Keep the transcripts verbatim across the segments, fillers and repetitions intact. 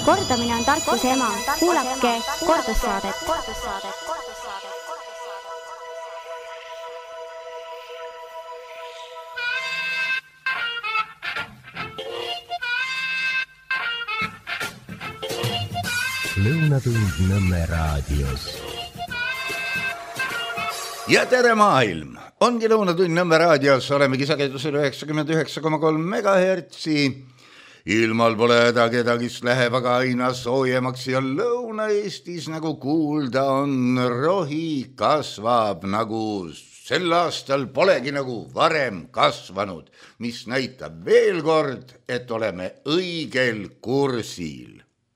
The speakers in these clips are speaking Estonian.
Kordamine on tarkuse ema. Kuulake kordussaadet. Lõunatund Nõmme raadios. Ja tere maailm! Ongi Lõunatund Nõmme raadios, olemegi sagedusel üheksakümmend üheksa koma kolm megahertsi. Ilmal pole häda kedagist läheb, aga aina soojemaks ja Lõuna-Eestis nagu kuulda on, rohi kasvab nagu sel aastal polegi nagu varem kasvanud, mis näitab veel kord, et oleme õigel kursil.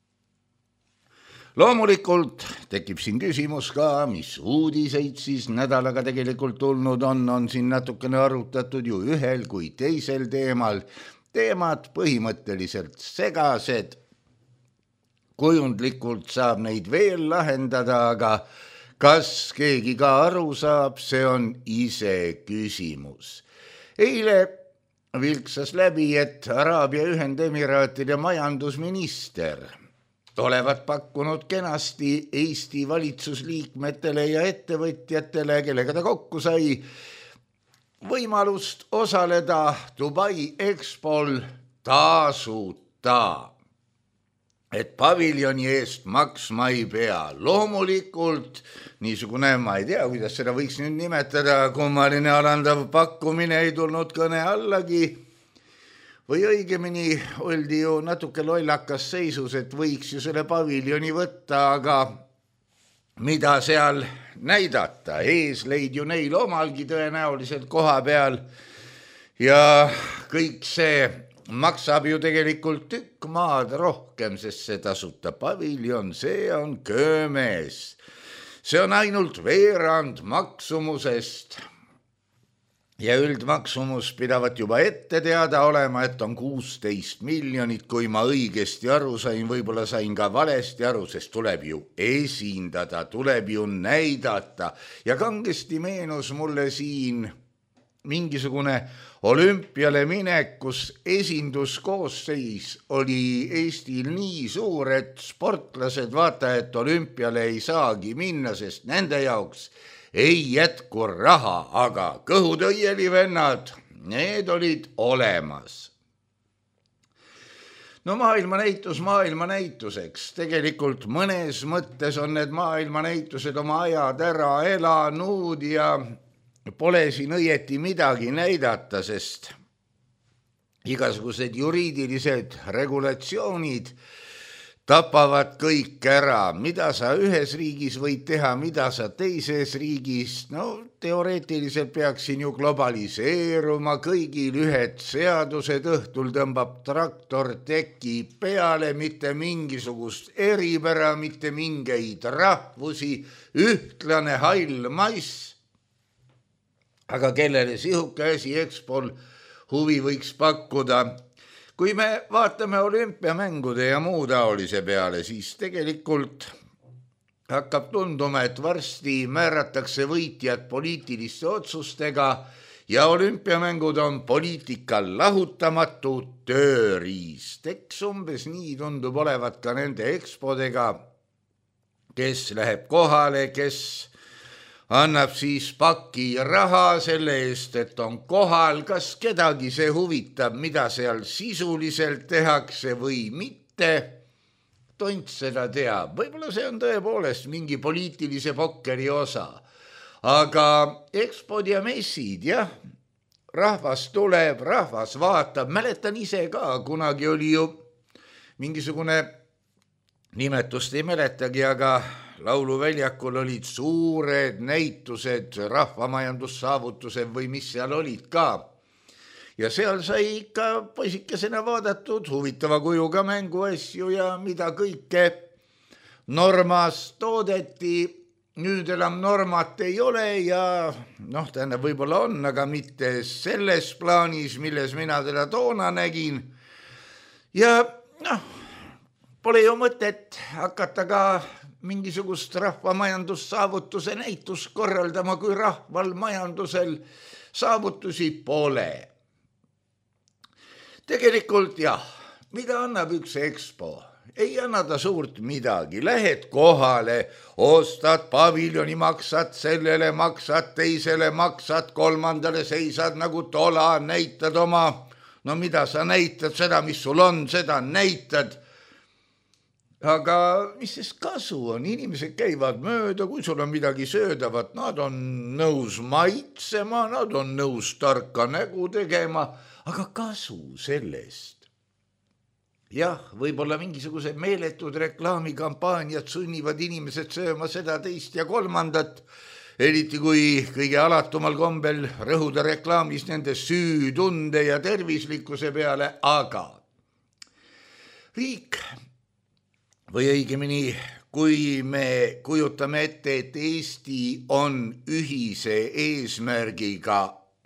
Loomulikult tekib siin küsimus ka, mis uudiseid siis nädalaga tegelikult tulnud on, on siin natukene arutatud ju ühel kui teisel teemal. Teemad põhimõtteliselt segased, kujundlikult saab neid veel lahendada, aga kas keegi ka aru saab, see on ise küsimus. Eile vilksas läbi, et Araabia Ühendemiraatide majandusminister olevat pakkunud kenasti Eesti valitsusliikmetele ja ettevõtjatele, kellega ta kokku sai, võimalust osaleda Dubai Expol tasuta. Et paviljoni eest maksma ei pea. Loomulikult niisugune, ma ei tea, kuidas seda võiks nüüd nimetada, kummaline alandav pakkumine ei tulnud kõne allagi. Või õigemini oldi ju natuke lollakas seisus, et võiks ju selle paviljoni võtta, aga mida seal näidata? Eesleid ju neil omalgi tõenäoliselt koha peal ja kõik see maksab ju tegelikult tükk maad rohkem, sest see tasuta paviljon, see on köömes. See on ainult veerand maksumusest. Ja üldmaksumus pidavat juba ette teada olema, et on kuusteist miljonit, kui ma õigesti aru sain, võib-olla sain ka valesti aru, sest tuleb ju esindada, tuleb ju näidata. Ja kangesti meenus mulle siin mingisugune olümpiale minek, kus esinduskoosseis oli Eestil nii suur, et sportlased vaata, et olümpiale ei saagi minna, sest nende jaoks ei jätku raha, aga kõhutõieli vennad, need olid olemas. No maailmanäitus maailmanäituseks. Tegelikult mõnes mõttes on need maailmanäitused oma ajad ära elanud ja pole siin õieti midagi näidata, sest igasugused juriidilised regulatsioonid tapavad kõik ära, mida sa ühes riigis võid teha, mida sa teises riigis. No teoreetiliselt peaks siin ju globaliseeruma, kõigil ühed seadused, õhtul tõmbab traktor teki peale, mitte mingisugust eripära, mitte mingeid rahvusi, ühtlane hall mass. Aga kellele sihuke asi Expol huvi võiks pakkuda? Kui me vaatame olümpiamängude ja muu taolise peale, siis tegelikult hakkab tunduma, et varsti määratakse võitjad poliitiliste otsustega ja olümpiamängud on poliitikal lahutamatu tööriist. Eks umbes nii tundub olevat ka nende ekspodega, kes läheb kohale, kes annab siis paki raha selle eest, et on kohal, kas kedagi see huvitab, mida seal sisuliselt tehakse või mitte. Tont seda teab, võib-olla see on tõepoolest mingi poliitilise pokkeri osa. Aga ekspod ja messid, jah, rahvas tuleb, rahvas vaatab, mäletan ise ka, kunagi oli ju mingisugune nimetust ei mäletagi, aga lauluväljakul olid suured näitused, rahvamajandussaavutused või mis seal olid ka. Ja seal sai ikka poisikesena vaadatud huvitava kujuga mänguasju ja mida kõike Normas toodeti. Nüüd enam Normat ei ole ja noh, tähendab võib-olla on, aga mitte selles plaanis, milles mina teda toona nägin. Ja noh, pole ju mõtet hakata ka mingisugust rahvamajandussaavutuse näitust korraldama, kui rahval majandusel saavutusi pole. Tegelikult jah, mida annab üks Expo? ei anna ta suurt midagi, lähed kohale, ostad paviljoni, maksad sellele, maksad teisele, maksad kolmandale, seisad nagu tola, näitad oma, no mida sa näitad, seda, mis sul on, seda näitad. Aga mis sest kasu on, inimesed käivad mööda, kui sul on midagi söödavat, nad on nõus maitsema, nad on nõus tarka nägu tegema, aga kasu sellest. Jah, võib-olla mingisugused meeletud reklaamikampaaniad sunnivad inimesed sööma seda, teist ja kolmandat, eriti kui kõige alatumal kombel rõhuda reklaamis nende süütunde ja tervislikkuse peale, aga riik või õigemini, kui me kujutame ette, et Eesti on ühise eesmärgiga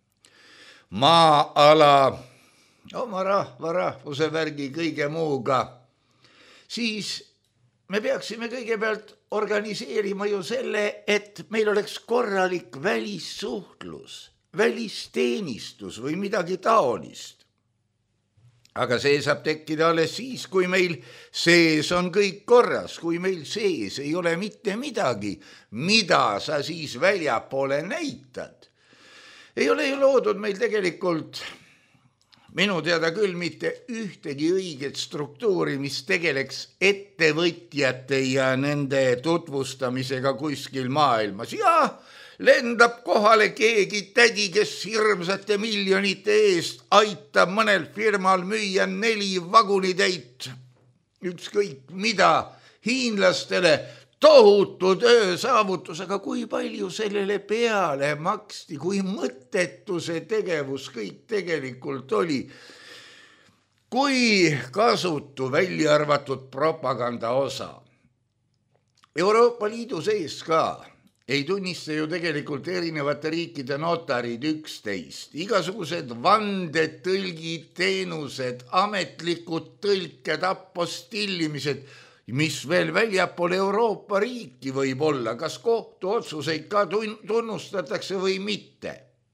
maa-ala oma rahva, rahvuse värgi kõige muuga, siis me peaksime kõigepealt organiseerima ju selle, et meil oleks korralik välissuhtlus, välisteenistus või midagi taolist. Aga see saab tekkida alles siis, kui meil sees on kõik korras, kui meil sees ei ole mitte midagi, mida sa siis väljapoole näitad. Ei ole ju loodud meil tegelikult minu teada küll mitte ühtegi õiget struktuuri, mis tegeleks ettevõtjate ja nende tutvustamisega kuskil maailmas. Jaa, lendab kohale keegi tädi, kes hirmsate miljonite eest aitab mõnel firmal müüa neli vagunitäit. Ükskõik mida hiinlastele tohutu töö saavutus, aga kui palju sellele peale maksti, kui mõttetu see tegevus kõik tegelikult oli. Kui kasutu välja arvatud propaganda osa. Euroopa Liidu sees ka ei tunnista ju tegelikult erinevate riikide notarid üksteist. Igasugused vandetõlgid, teenused, ametlikud tõlked, apostillimised, mis veel väljapool Euroopa riiki võib olla, kas kohtuotsuseid ka tunnustatakse või mitte.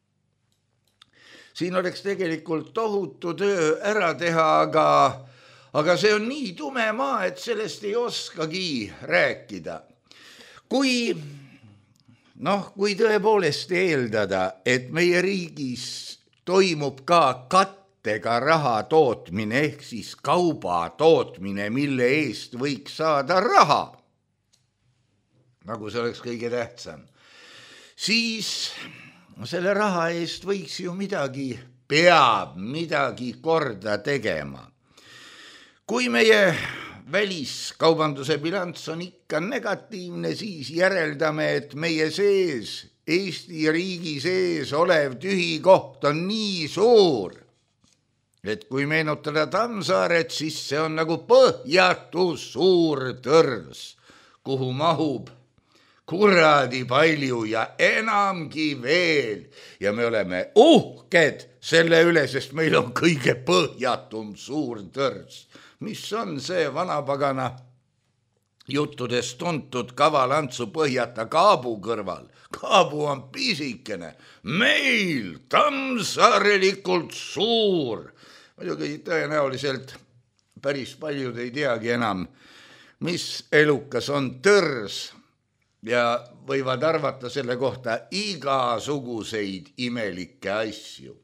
Siin oleks tegelikult tohutu töö ära teha, aga, aga see on nii tume maa, et sellest ei oskagi rääkida. Kui Noh, kui tõepoolest eeldada, et meie riigis toimub ka kattega raha tootmine, ehk siis kauba tootmine, mille eest võiks saada raha, nagu see oleks kõige tähtsam, siis selle raha eest võiks ju midagi, peab midagi korda tegema. Kui meie väliskaubanduse bilanss on ikka negatiivne, siis järeldame, et meie sees, Eesti riigi sees olev tühi koht on nii suur, et kui meenutada Tammsaaret, siis see on nagu põhjatu suur tõrs, kuhu mahub kuradi palju ja enamgi veel. Ja me oleme uhked selle üle, sest meil on kõige põhjatum suur tõrs. Mis on see vanapagana juttudest tuntud kavalantsu põhjata Kaabu kõrval? Kaabu on pisikene, meil Tammsaarelikult suur. Muidugi tõenäoliselt päris paljud ei teagi enam, mis elukas on tõrs ja võivad arvata selle kohta igasuguseid imelikke asju.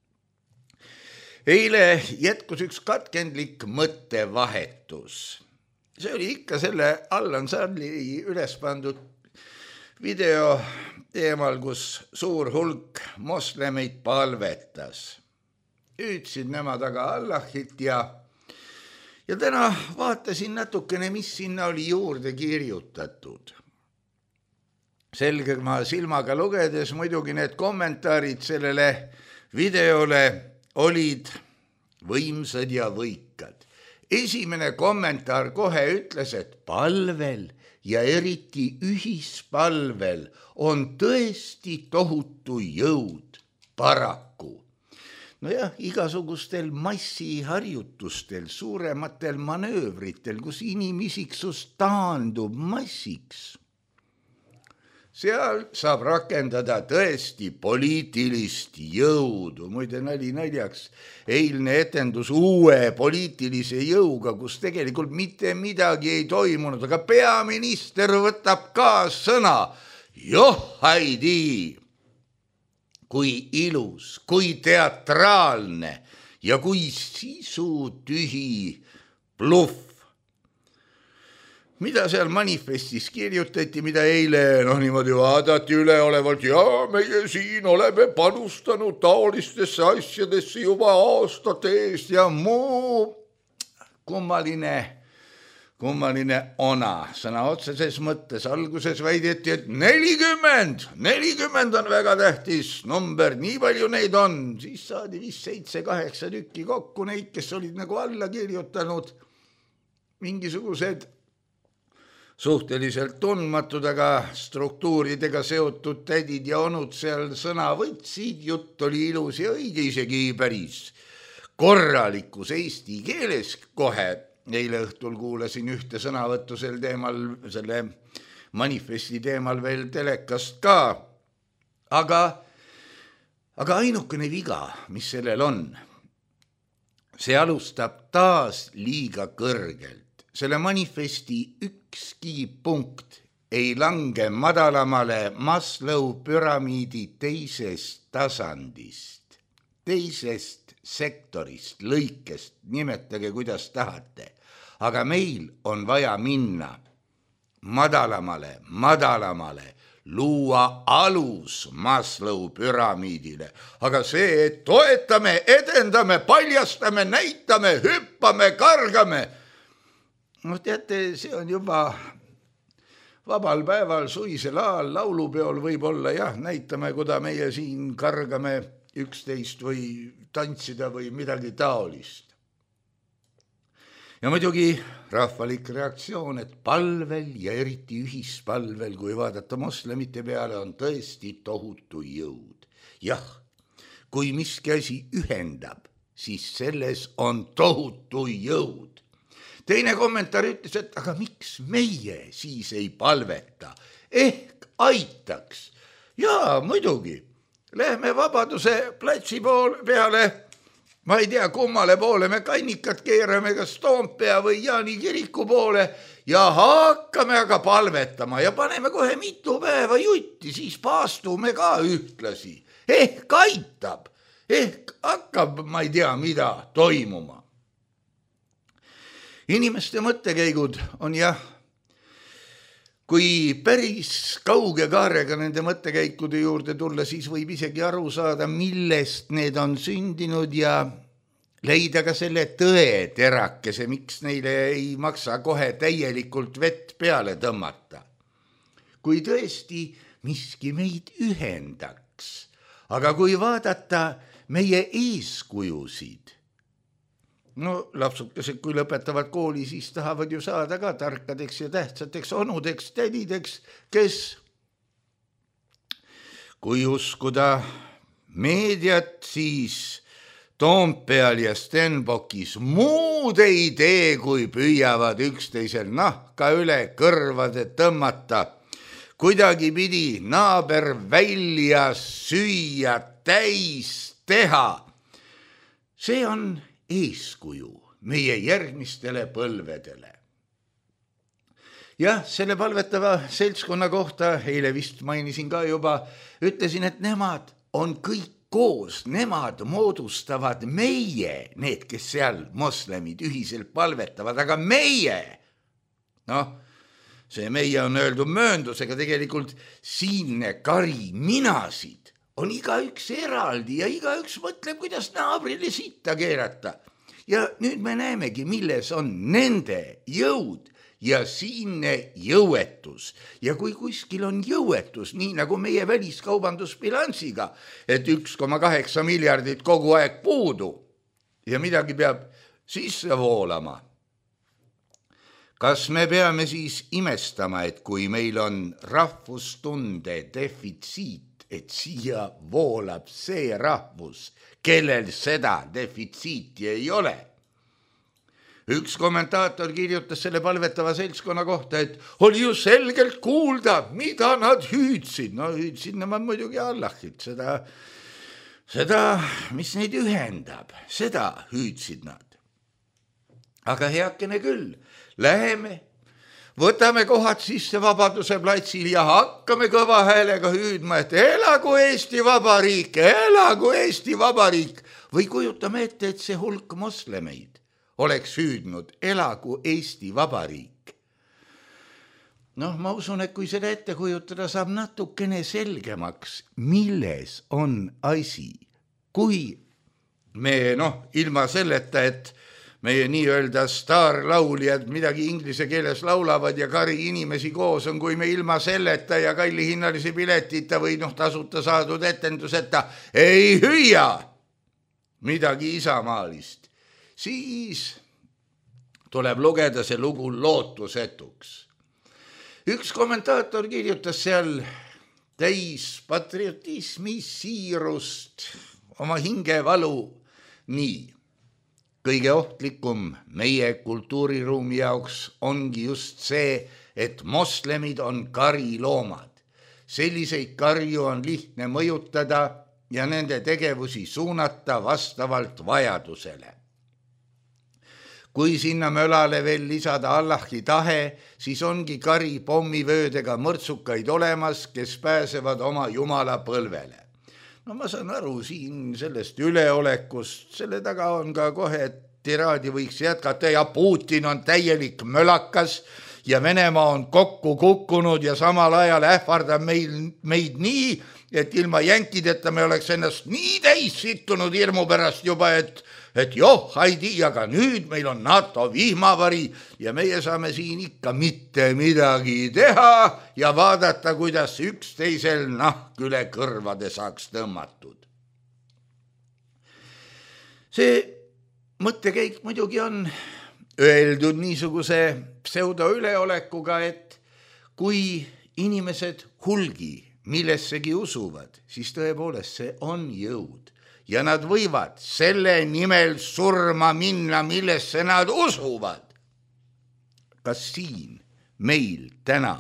Eile jätkus üks katkendlik mõttevahetus. See oli ikka selle Allan Sarli üles pandud video teemal, kus suur hulk moslemeid palvetas. Hüüdsid nemad aga Allahit ja, ja täna vaatasin natukene, mis sinna oli juurde kirjutatud. Selgema silmaga lugedes muidugi need kommentaarid sellele videole olid võimsad ja võikad. Esimene kommentaar kohe ütles, et palvel ja eriti ühispalvel on tõesti tohutu jõud paraku. Nojah, igasugustel massiharjutustel, suurematel manöövritel, kus inimisiksus taandub massiks, seal saab rakendada tõesti poliitilist jõudu. Muide nali naljaks, eilne etendus uue poliitilise jõuga, kus tegelikult mitte midagi ei toimunud, aga peaminister võtab ka sõna. Joh, haidi! Kui ilus, kui teatraalne ja kui sisutühi bluff. Mida seal manifestis kirjutati, mida eile noh, niimoodi vaadati üleolevalt, ja meie siin oleme panustanud taolistesse asjadesse juba aastate eest ja muu kummaline, kummaline ona. Sõna otseses mõttes alguses väideti, et nelikümmend, nelikümmend on väga tähtis number, nii palju neid on. Siis saadi vist seitse, kaheksa tükki kokku neid, kes olid nagu alla kirjutanud mingisugused suhteliselt tundmatud, aga struktuuridega seotud tädid ja onud seal sõna võtsid, jutt oli ilus ja õige, isegi päris korralikus eesti keeles kohe. Eile õhtul kuulasin ühte sõnavõttu sel teemal, selle manifesti teemal veel telekast ka, aga, aga ainukene viga, mis sellel on, see alustab taas liiga kõrgelt. Selle manifesti ükski punkt ei lange madalamale Maslow püramiidi teisest tasandist, teisest sektorist, lõikest, nimetage kuidas tahate. Aga meil on vaja minna madalamale, madalamale, luua alus Maslow püramiidile. Aga see, et toetame, edendame, paljastame, näitame, hüppame, kargame, no teate, see on juba vabal päeval, suisel ajal, laulupeol võib-olla jah, näitame, kuda meie siin kargame üksteist või tantsida või midagi taolist. Ja muidugi rahvalik reaktsioon, et palvel ja eriti ühispalvel, kui vaadata moslemite peale, on tõesti tohutu jõud. Jah, kui miski asi ühendab, siis selles on tohutu jõud. Teine kommentaar ütles, et aga miks meie siis ei palveta? Ehk aitaks. Jaa, muidugi. Lähme Vabaduse platsi poole peale, ma ei tea, kummale poole me kannikat keerame, kas Toompea või Jaani kiriku poole ja hakkame aga palvetama ja paneme kohe mitu päeva jutti, siis paastume ka ühtlasi. Ehk aitab, ehk hakkab, ma ei tea, mida toimuma. Inimeste mõttekäigud on jah, kui päris kauge kaarega nende mõttekäikude juurde tulla, siis võib isegi aru saada, millest need on sündinud ja leida ka selle tõe terakese, miks neile ei maksa kohe täielikult vett peale tõmmata. Kui tõesti miski meid ühendaks, aga kui vaadata meie eeskujusid, no lapsukesed, kui lõpetavad kooli, siis tahavad ju saada ka tarkadeks ja tähtsateks onudeks, tädideks, kes, kui uskuda meediat, siis Toompeal ja Stenbockis muud ei tee, kui püüavad üksteisel nahka üle kõrvade tõmmata. Kuidagi pidi naaber välja süüa, täis teha. See on eeskuju meie järgmistele põlvedele. Jah, selle palvetava seltskonna kohta, eile vist mainisin ka juba, ütlesin, et nemad on kõik koos, nemad moodustavad meie, need, kes seal moslemid ühiselt palvetavad, aga meie, noh, see meie on öeldud mööndusega, tegelikult siinne kari minasid on igaüks eraldi ja igaüks mõtleb, kuidas naabrile sitta keerata. Ja nüüd me näemegi, milles on nende jõud ja siinne jõuetus. Ja kui kuskil on jõuetus, nii nagu meie väliskaubandusbilansiga, et üks koma kaheksa miljardit kogu aeg puudu ja midagi peab sisse voolama. Kas me peame siis imestama, et kui meil on rahvustunde defitsiit, et siia voolab see rahvus, kellel seda defitsiiti ei ole? üks kommentaator kirjutas selle palvetava seltskonna kohta, et oli ju selgelt kuulda, mida nad hüüdsid. No hüüdsid nemad muidugi Allahit, seda, seda, mis neid ühendab, seda hüüdsid nad. Aga heakene küll, läheme, võtame kohad sisse Vabaduse platsil ja hakkame kõva häälega hüüdma, et elagu Eesti Vabariik, elagu Eesti Vabariik. Või kujutame ette, et see hulk moslemeid oleks hüüdnud, elagu Eesti Vabariik. Noh, ma usun, et kui seda ette kujutada, saab natukene selgemaks, milles on asi. Kui me, noh, ilma selleta, et meie nii-öelda staarlauljad midagi inglise keeles laulavad ja kari inimesi koos on, kui me ilma selleta ja kallihinnalisi piletita või noh, tasuta saadud etenduseta ei hüüa midagi isamaalist, siis tuleb lugeda see lugu lootusetuks. Üks kommentaator kirjutas seal täis patriotismi siirust oma hingevalu nii. Kõige ohtlikum meie kultuuriruumi jaoks ongi just see, et moslemid on kariloomad. Selliseid karju on lihtne mõjutada ja nende tegevusi suunata vastavalt vajadusele. Kui sinna mölale veel lisada Allahi tahe, siis ongi kari pommivöödega mõrtsukaid olemas, kes pääsevad oma jumala põlvele. No ma saan aru siin sellest üleolekust, selle taga on ka kohe, et tiraadi võiks jätkata ja Putin on täielik mölakas ja Venemaa on kokku kukkunud ja samal ajal ähvardab meil, meid nii, et ilma jänkideta me oleks ennast nii täis sittunud hirmu pärast juba, et, et joh, haidi, aga nüüd meil on NATO vihmavari ja meie saame siin ikka mitte midagi teha ja vaadata, kuidas üksteisel nahk üle kõrvade saaks tõmmatud. See mõttekäik muidugi on öeldud niisuguse pseudoüleolekuga, et kui inimesed hulgi millessegi usuvad, siis tõepoolest see on jõud ja nad võivad selle nimel surma minna, millesse nad usuvad. Kas siin meil täna,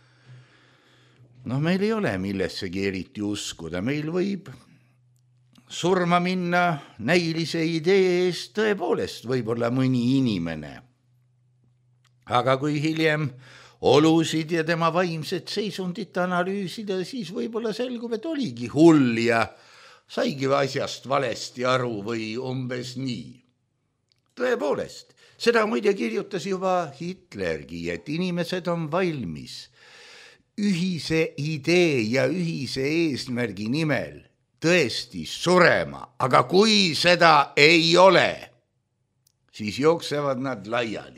noh, meil ei ole millessegi eriti uskuda, meil võib surma minna näilise idee eest tõepoolest võib-olla mõni inimene. Aga kui hiljem olusid ja tema vaimset seisundit analüüsida, siis võib-olla selgub, et oligi hull ja saigi asjast valesti aru või umbes nii. Tõepoolest, seda muide kirjutas juba Hitlergi, et inimesed on valmis ühise idee ja ühise eesmärgi nimel tõesti surema, aga kui seda ei ole, siis jooksevad nad laiali.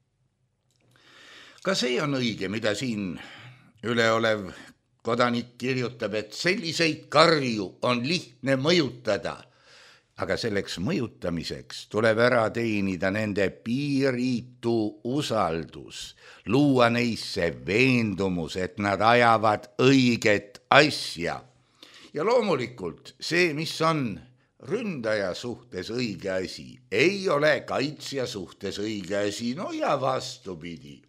Ka see on õige, mida siin üleolev kodanik kirjutab, et selliseid karju on lihtne mõjutada, aga selleks mõjutamiseks tuleb ära teenida nende piiritu usaldus, luua neisse veendumus, et nad ajavad õiget asja. Ja loomulikult see, mis on ründaja suhtes õige asi, ei ole kaitsja suhtes õige asi, no ja vastupidi.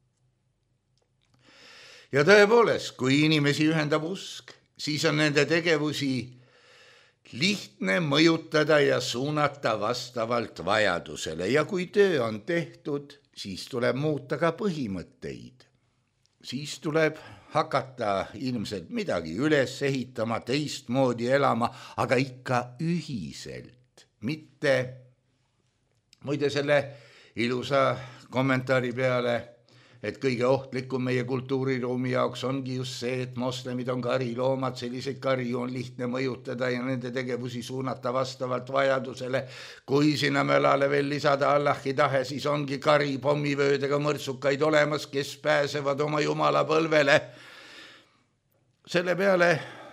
Ja tõepoolest, kui inimesi ühendab usk, siis on nende tegevusi lihtne mõjutada ja suunata vastavalt vajadusele. Ja kui töö on tehtud, siis tuleb muuta ka põhimõtteid. Siis tuleb hakata ilmselt midagi üles ehitama, teistmoodi elama, aga ikka ühiselt. Mitte, muide selle ilusa kommentaari peale, et kõige ohtlikum meie kultuuriruumi jaoks ongi just see, et moslemid on kariloomad, selliseid karju on lihtne mõjutada ja nende tegevusi suunata vastavalt vajadusele. Kui sinna mölale veel lisada Allahi tahe, siis ongi kari pommivöödega mõrtsukaid olemas, kes pääsevad oma jumala põlvele. Selle peale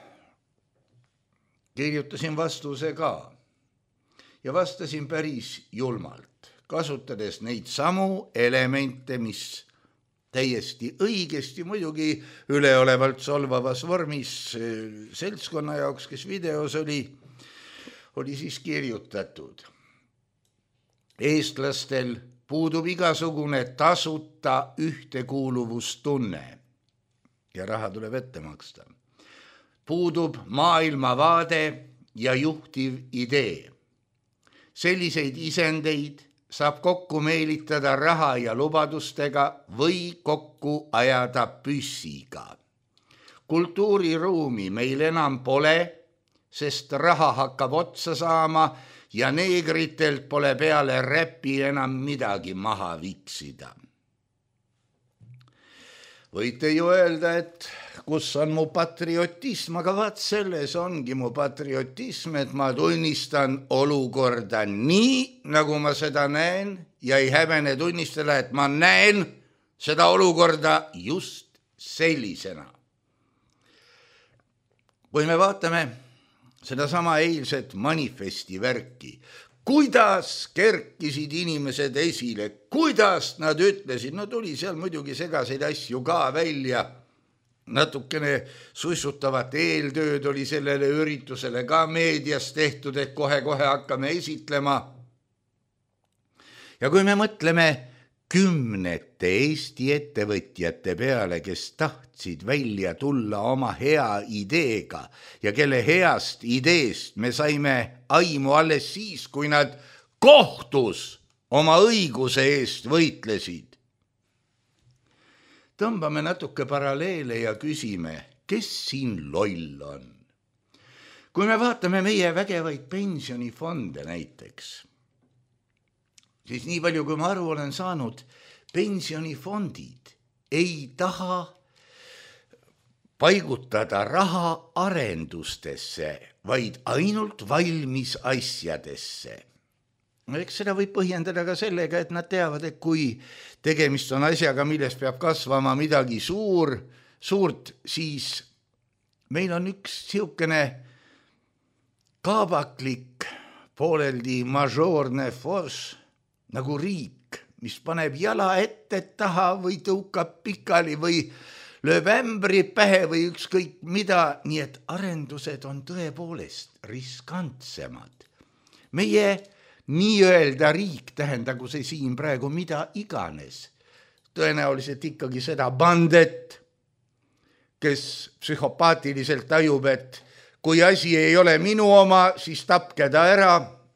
kirjutasin vastuse ka ja vastasin päris julmalt, kasutades neid samu elemente, mis täiesti õigesti, muidugi üleolevalt solvavas vormis seltskonna jaoks, kes videos oli, oli siis kirjutatud. Eestlastel puudub igasugune tasuta ühtekuuluvustunne ja raha tuleb ette maksta. Puudub maailmavaade ja juhtiv idee. Selliseid isendeid saab kokku meelitada raha ja lubadustega või kokku ajada püssiga. Kultuuriruumi meil enam pole, sest raha hakkab otsa saama ja neegritelt pole peale räpi enam midagi maha viksida. Võite ju öelda, et kus on mu patriotism, aga vaat selles ongi mu patriotism, et ma tunnistan olukorda nii, nagu ma seda näen ja ei häbene tunnistada, et ma näen seda olukorda just sellisena. Kui me vaatame seda sama eilset manifesti värki, kuidas kerkisid inimesed esile, kuidas nad ütlesid, no tuli seal muidugi segaseid asju ka välja, natukene sussutavat eeltööd oli sellele üritusele ka meedias tehtud, et kohe-kohe hakkame esitlema. Ja kui me mõtleme kümnete Eesti ettevõtjate peale, kes tahtsid välja tulla oma hea ideega ja kelle heast ideest me saime aimu alles siis, kui nad kohtus oma õiguse eest võitlesid. Tõmbame natuke paralleele ja küsime, kes siin loll on. Kui me vaatame meie vägevaid pensionifonde näiteks, siis nii palju, kui ma aru olen saanud, pensionifondid ei taha paigutada raha arendustesse, vaid ainult valmis asjadesse. Eks seda võib põhjendada ka sellega, et nad teavad, et kui tegemist on asjaga, millest peab kasvama midagi suur, suurt, siis meil on üks siukene kaabaklik, pooleldi mažoorne force, nagu riik, mis paneb jala ette taha või tõukab pikali või lööb ämbri pähe või ükskõik mida, nii et arendused on tõepoolest riskantsemad. Meie nii-öelda riik, tähendagu see siin praegu mida iganes, tõenäoliselt ikkagi seda bandet, kes psühhopaatiliselt tajub, et kui asi ei ole minu oma, siis tapke ta ära.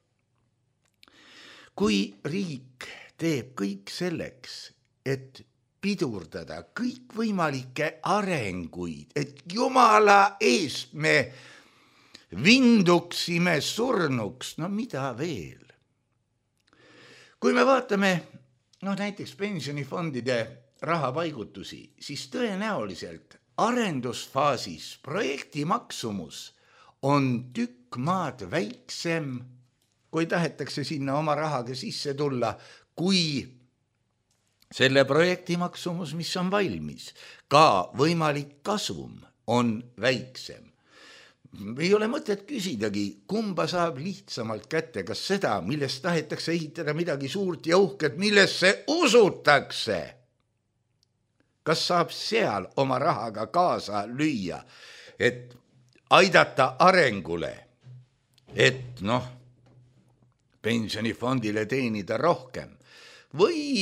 Kui riik teeb kõik selleks, et pidurdada kõikvõimalikke arenguid, et jumala eest me vinduksime surnuks, no mida veel? Kui me vaatame no näiteks pensionifondide rahapaigutusi, siis tõenäoliselt arendusfaasis projekti maksumus on tükk maad väiksem, kui tahetakse sinna oma rahaga sisse tulla, kui selle projekti maksumus, mis on valmis, ka võimalik kasum on väiksem. Ei ole mõtet küsidagi, kumba saab lihtsamalt kätte, kas seda, millest tahetakse ehitada midagi suurt ja uhket, millesse usutakse. Kas saab seal oma rahaga kaasa lüüa, et aidata arengule, et noh, pensionifondile teenida rohkem või,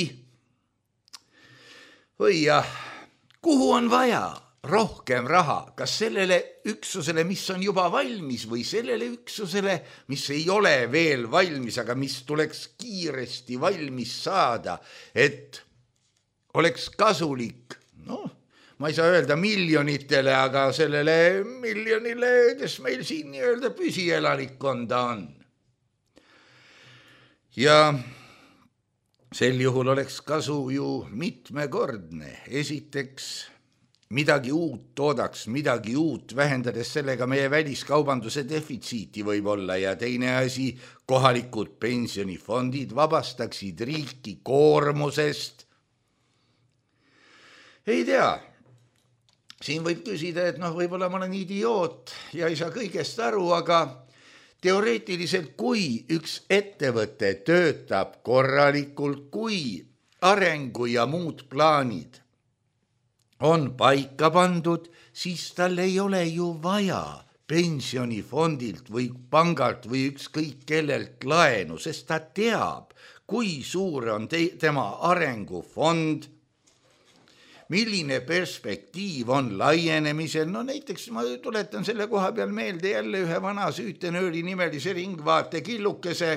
või jah, kuhu on vaja rohkem raha, kas sellele üksusele, mis on juba valmis või sellele üksusele, mis ei ole veel valmis, aga mis tuleks kiiresti valmis saada, et oleks kasulik, noh, ma ei saa öelda miljonitele, aga sellele miljonile, kes meil siin nii-öelda püsielanikkonda on. Ja sel juhul oleks kasu ju mitmekordne. Esiteks midagi uut toodaks, midagi uut vähendades sellega meie väliskaubanduse defitsiiti võib olla ja teine asi, kohalikud pensionifondid vabastaksid riiki koormusest. Ei tea, siin võib küsida, et noh, võib-olla ma olen idioot ja ei saa kõigest aru, aga teoreetiliselt, kui üks ettevõte töötab korralikult, kui arengu ja muud plaanid on paika pandud, siis tal ei ole ju vaja pensionifondilt või pangalt või ükskõik kellelt laenu, sest ta teab, kui suur on te- tema arengufond, milline perspektiiv on laienemisel. No näiteks ma tuletan selle koha peal meelde jälle ühe vana süütenööri nimelise ringvaate killukese,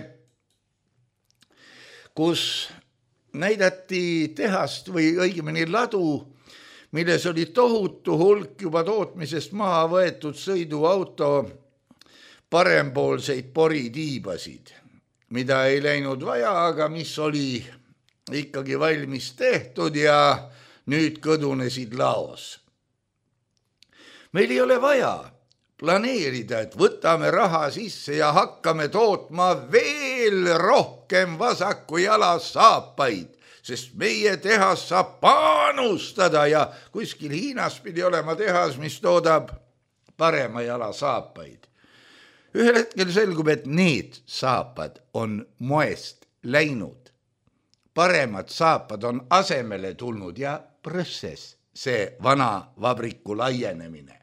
kus näidati tehast või õigemini ladu, milles oli tohutu hulk juba tootmisest maha võetud sõiduauto parempoolseid poritiibasid, mida ei läinud vaja, aga mis oli ikkagi valmis tehtud ja nüüd kõdunesid laos. Meil ei ole vaja planeerida, et võtame raha sisse ja hakkame tootma veel rohkem vasaku jala saapaid, sest meie tehas saab panustada ja kuskil Hiinas pidi olema tehas, mis toodab parema jala saapaid. Ühel hetkel selgub, et need saapad on moest läinud. Paremad saapad on asemele tulnud ja prõsses see vana vabriku laienemine.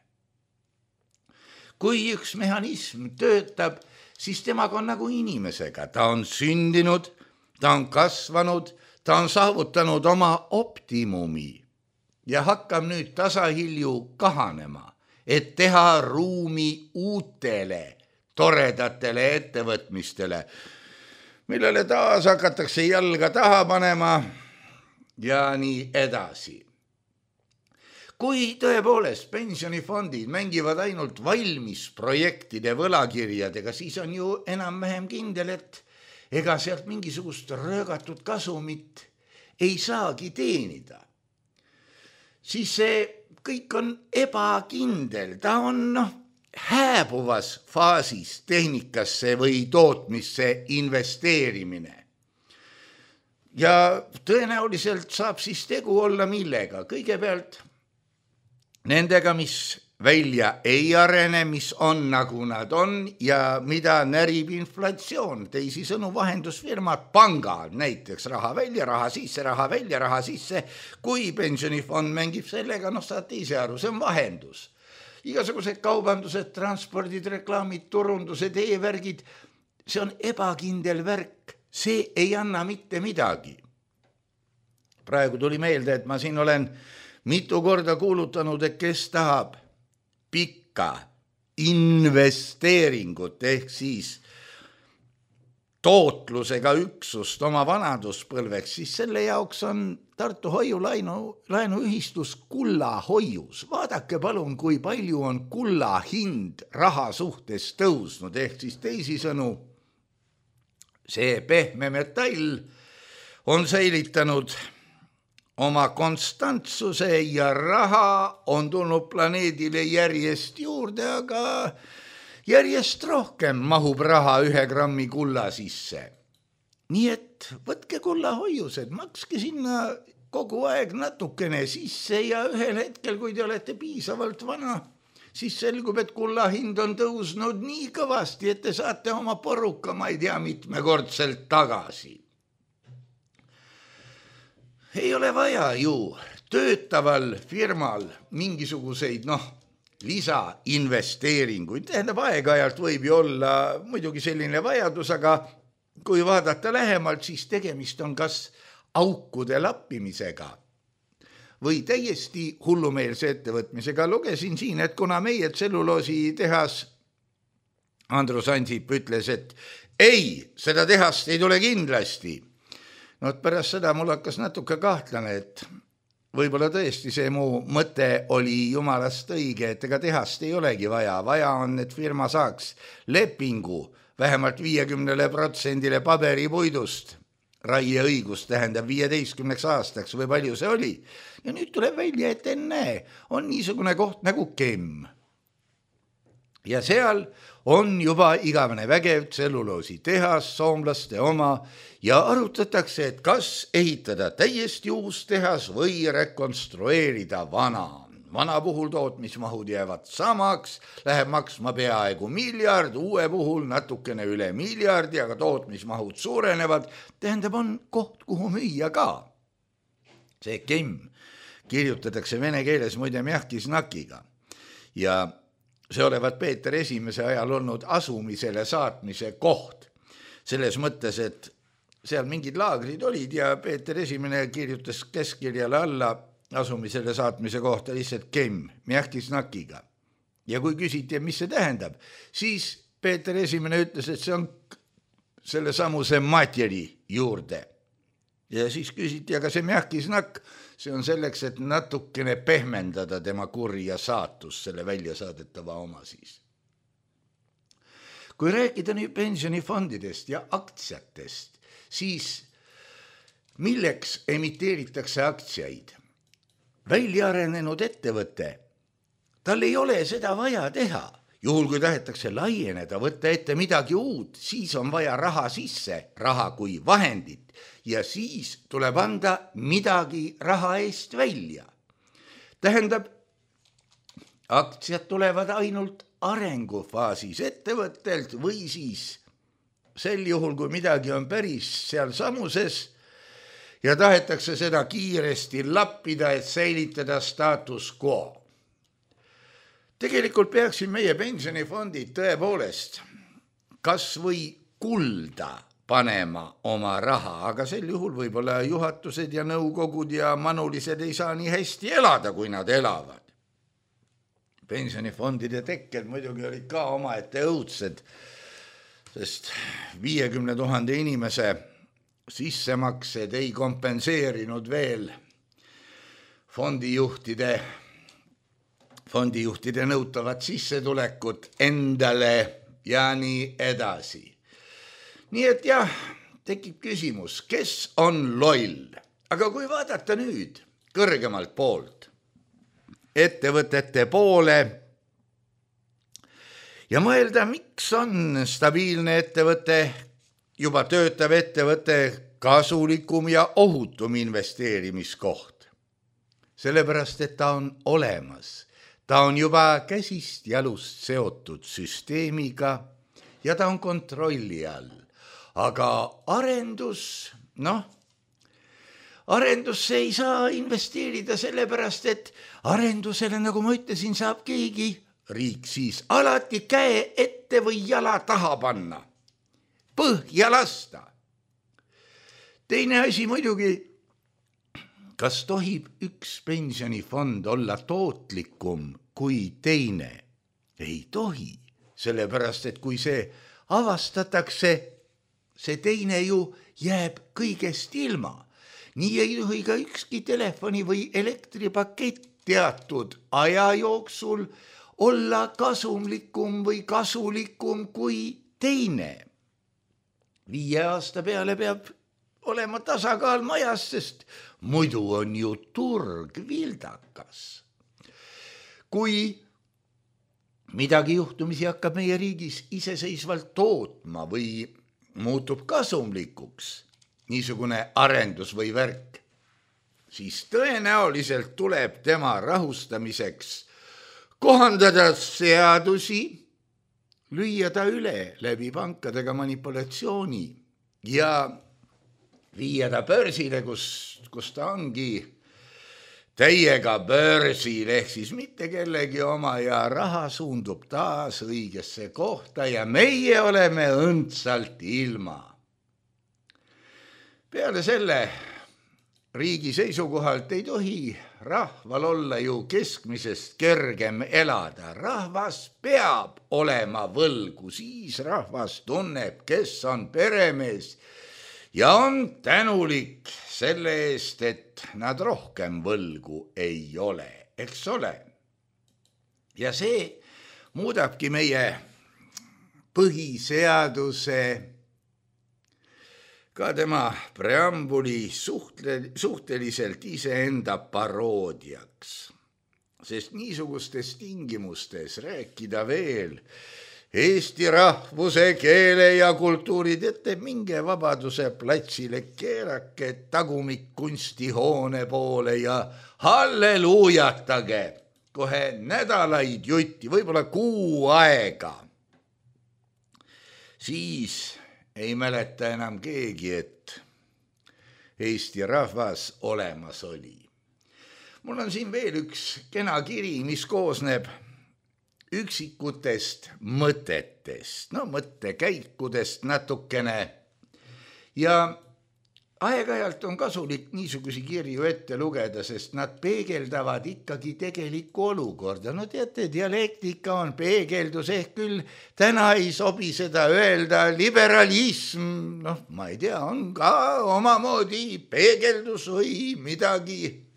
Kui üks mehhanism töötab, siis temaga on nagu inimesega. Ta on sündinud, ta on kasvanud, ta on saavutanud oma optimumi ja hakkab nüüd tasahilju kahanema, et teha ruumi uutele toredatele ettevõtmistele, millele taas hakatakse jalga taha panema ja nii edasi. Kui tõepoolest pensionifondid mängivad ainult valmis projektide võlakirjadega, siis on ju enam-vähem kindel, et ega sealt mingisugust röögatud kasumit ei saagi teenida. Siis see kõik on ebakindel, ta on noh, hääbuvas faasis tehnikasse või tootmisse investeerimine. Ja tõenäoliselt saab siis tegu olla millega. Kõigepealt nendega, mis välja ei arene, mis on nagu nad on ja mida närib inflatsioon. Teisisõnu vahendusfirmad, pangad, näiteks raha välja, raha sisse, raha välja, raha sisse. Kui pensionifond mängib sellega, noh saate ise aru, see on vahendus. Igasugused kaubandused, transpordid, reklaamid, turundused, e-värgid, see on ebakindel värk. See ei anna mitte midagi. Praegu tuli meelde, et ma siin olen mitu korda kuulutanud, et kes tahab pikka investeeringut ehk siis tootlusega üksust oma vanaduspõlveks, siis selle jaoks on Tartu hoiulaenu laenuühistus Kulla hoius. Vaadake palun, kui palju on kulla hind raha suhtes tõusnud, ehk siis teisisõnu see pehme metall on säilitanud oma konstantsuse ja raha on tulnud planeedile järjest juurde, aga järjest rohkem mahub raha ühe grammi kulla sisse. Nii et võtke kullahoiused, makske sinna kogu aeg natukene sisse ja ühel hetkel, kui te olete piisavalt vana, siis selgub, et kulla hind on tõusnud nii kõvasti, et te saate oma poruka, ma ei tea, mitmekordselt tagasi. Ei ole vaja ju töötaval firmal mingisuguseid noh, lisainvesteeringuid. Tähendab, aeg-ajalt võib ju olla muidugi selline vajadus, aga kui vaadata lähemalt, siis tegemist on kas aukude lappimisega või täiesti hullumeelse ettevõtmisega. Lugesin siin, et kuna meie tselluloosi tehas Andrus Ansip ütles, et ei, seda tehast ei tule kindlasti. No pärast seda mul hakkas natuke kahtlane, et võib-olla tõesti see mu mõte oli jumalast õige, et ega tehast ei olegi vaja. Vaja on, et firma saaks lepingu vähemalt viiekümnele protsendile paberipuidust. Raieõigus tähendab viieteistkümneks aastaks või palju see oli. Ja nüüd tuleb välja, et enne on niisugune koht nagu Kemm. Ja seal on juba igavene vägev tselluloosi tehas, soomlaste oma, ja arutatakse, et kas ehitada täiesti uus tehas või rekonstrueerida vana. Vana puhul tootmismahud jäävad samaks, läheb maksma peaaegu miljard, uue puhul natukene üle miljardi, aga tootmismahud suurenevad, tähendab on koht, kuhu müüa ka. See Kemm kirjutatakse vene keeles muide mjahki znakiga ja see olevat Peeter Esimese ajal olnud asumisele saatmise koht. Selles mõttes, et seal mingid laagrid olid ja Peeter Esimene kirjutas keskkirjale alla asumisele saatmise kohta lihtsalt Kemm, mjahkis nakiga. Ja kui küsiti, mis see tähendab, siis Peeter Esimene ütles, et see on selle samuse matjeri juurde. Ja siis küsiti, aga see mjahkis nakk, see on selleks, et natukene pehmendada tema kurja saatus, selle välja saadetava oma siis. Kui rääkida nüüd pensionifondidest ja aktsiatest, siis milleks emiteeritakse aktsiaid? Välja arenenud ettevõte, tal ei ole seda vaja teha. Juhul kui tahetakse laieneda, võtta ette midagi uut, siis on vaja raha sisse, raha kui vahendit ja siis tuleb anda midagi raha eest välja. Tähendab, aktsiad tulevad ainult arengufaasis ettevõttelt või siis sel juhul, kui midagi on päris seal samuses ja tahetakse seda kiiresti lappida, et säilitada status quo. Tegelikult peaksid meie pensionifondid tõepoolest kas või kulda panema oma raha, aga sel juhul võib-olla juhatused ja nõukogud ja manulised ei saa nii hästi elada, kui nad elavad. Pensionifondide tekkel muidugi olid ka omaette õudsed, sest viiekümne tuhande inimese sissemaksed ei kompenseerinud veel fondijuhtide, fondijuhtide nõutavat sissetulekut endale ja nii edasi. Nii et jah, tekib küsimus, kes on loll? Aga kui vaadata nüüd kõrgemalt poolt, ettevõtete poole ja mõelda, miks on stabiilne ettevõte, juba töötav ettevõte kasulikum ja ohutum investeerimiskoht. Sellepärast, et ta on olemas. Ta on juba käsist jalust seotud süsteemiga ja ta on kontrolli all. Aga arendus, noh, arendusse ei saa investeerida sellepärast, et arendusele, nagu ma ütlesin, saab keegi riik siis alati käe ette või jala taha panna. Põhja lasta. Teine asi muidugi, kas tohib üks pensionifond olla tootlikum kui teine? Ei tohi, sellepärast, et kui see avastatakse, see teine ju jääb kõigest ilma. Nii ei tohi ka ükski telefoni või elektripakett teatud aja jooksul olla kasumlikum või kasulikum kui teine. Viie aasta peale peab olema tasakaal majas, sest muidu on ju turg vildakas. Kui midagi juhtumisi hakkab meie riigis iseseisvalt tootma või muutub kasumlikuks, niisugune arendus või värk, siis tõenäoliselt tuleb tema rahustamiseks kohandada seadusi, lüüa ta üle läbi pankadega manipulatsiooni ja viia ta börsile, kus, kus ta ongi täiega börsil, ehk siis mitte kellegi oma ja raha suundub taas õigesse kohta ja meie oleme õndsalt ilma. Peale selle riigi seisukohalt ei tohi rahval olla ju keskmisest kergem elada. Rahvas peab olema võlgu, siis rahvas tunneb, kes on peremees ja on tänulik selle eest, et nad rohkem võlgu ei ole, eks ole. Ja see muudabki meie põhiseaduse, ka tema preambuli suhtle, suhteliselt iseenda paroodiaks. Sest niisugustes tingimustes rääkida veel Eesti rahvuse, keele ja kultuuri, teete minge Vabaduse platsile, keerake tagumik kunstihoone poole ja halleluujatage kohe nädalaid jutti, võib-olla kuu aega. Siis ei mäleta enam keegi, et Eesti rahvas olemas oli. Mul on siin veel üks kena kiri, mis koosneb üksikutest mõtetest, no mõttekäikudest natukene ja aeg-ajalt on kasulik niisugusi kirju ette lugeda, sest nad peegeldavad ikkagi tegelikku olukorda. No teate, dialektika on peegeldus, ehk küll täna ei sobi seda öelda, liberalism, noh, ma ei tea, on ka omamoodi peegeldus või midagi.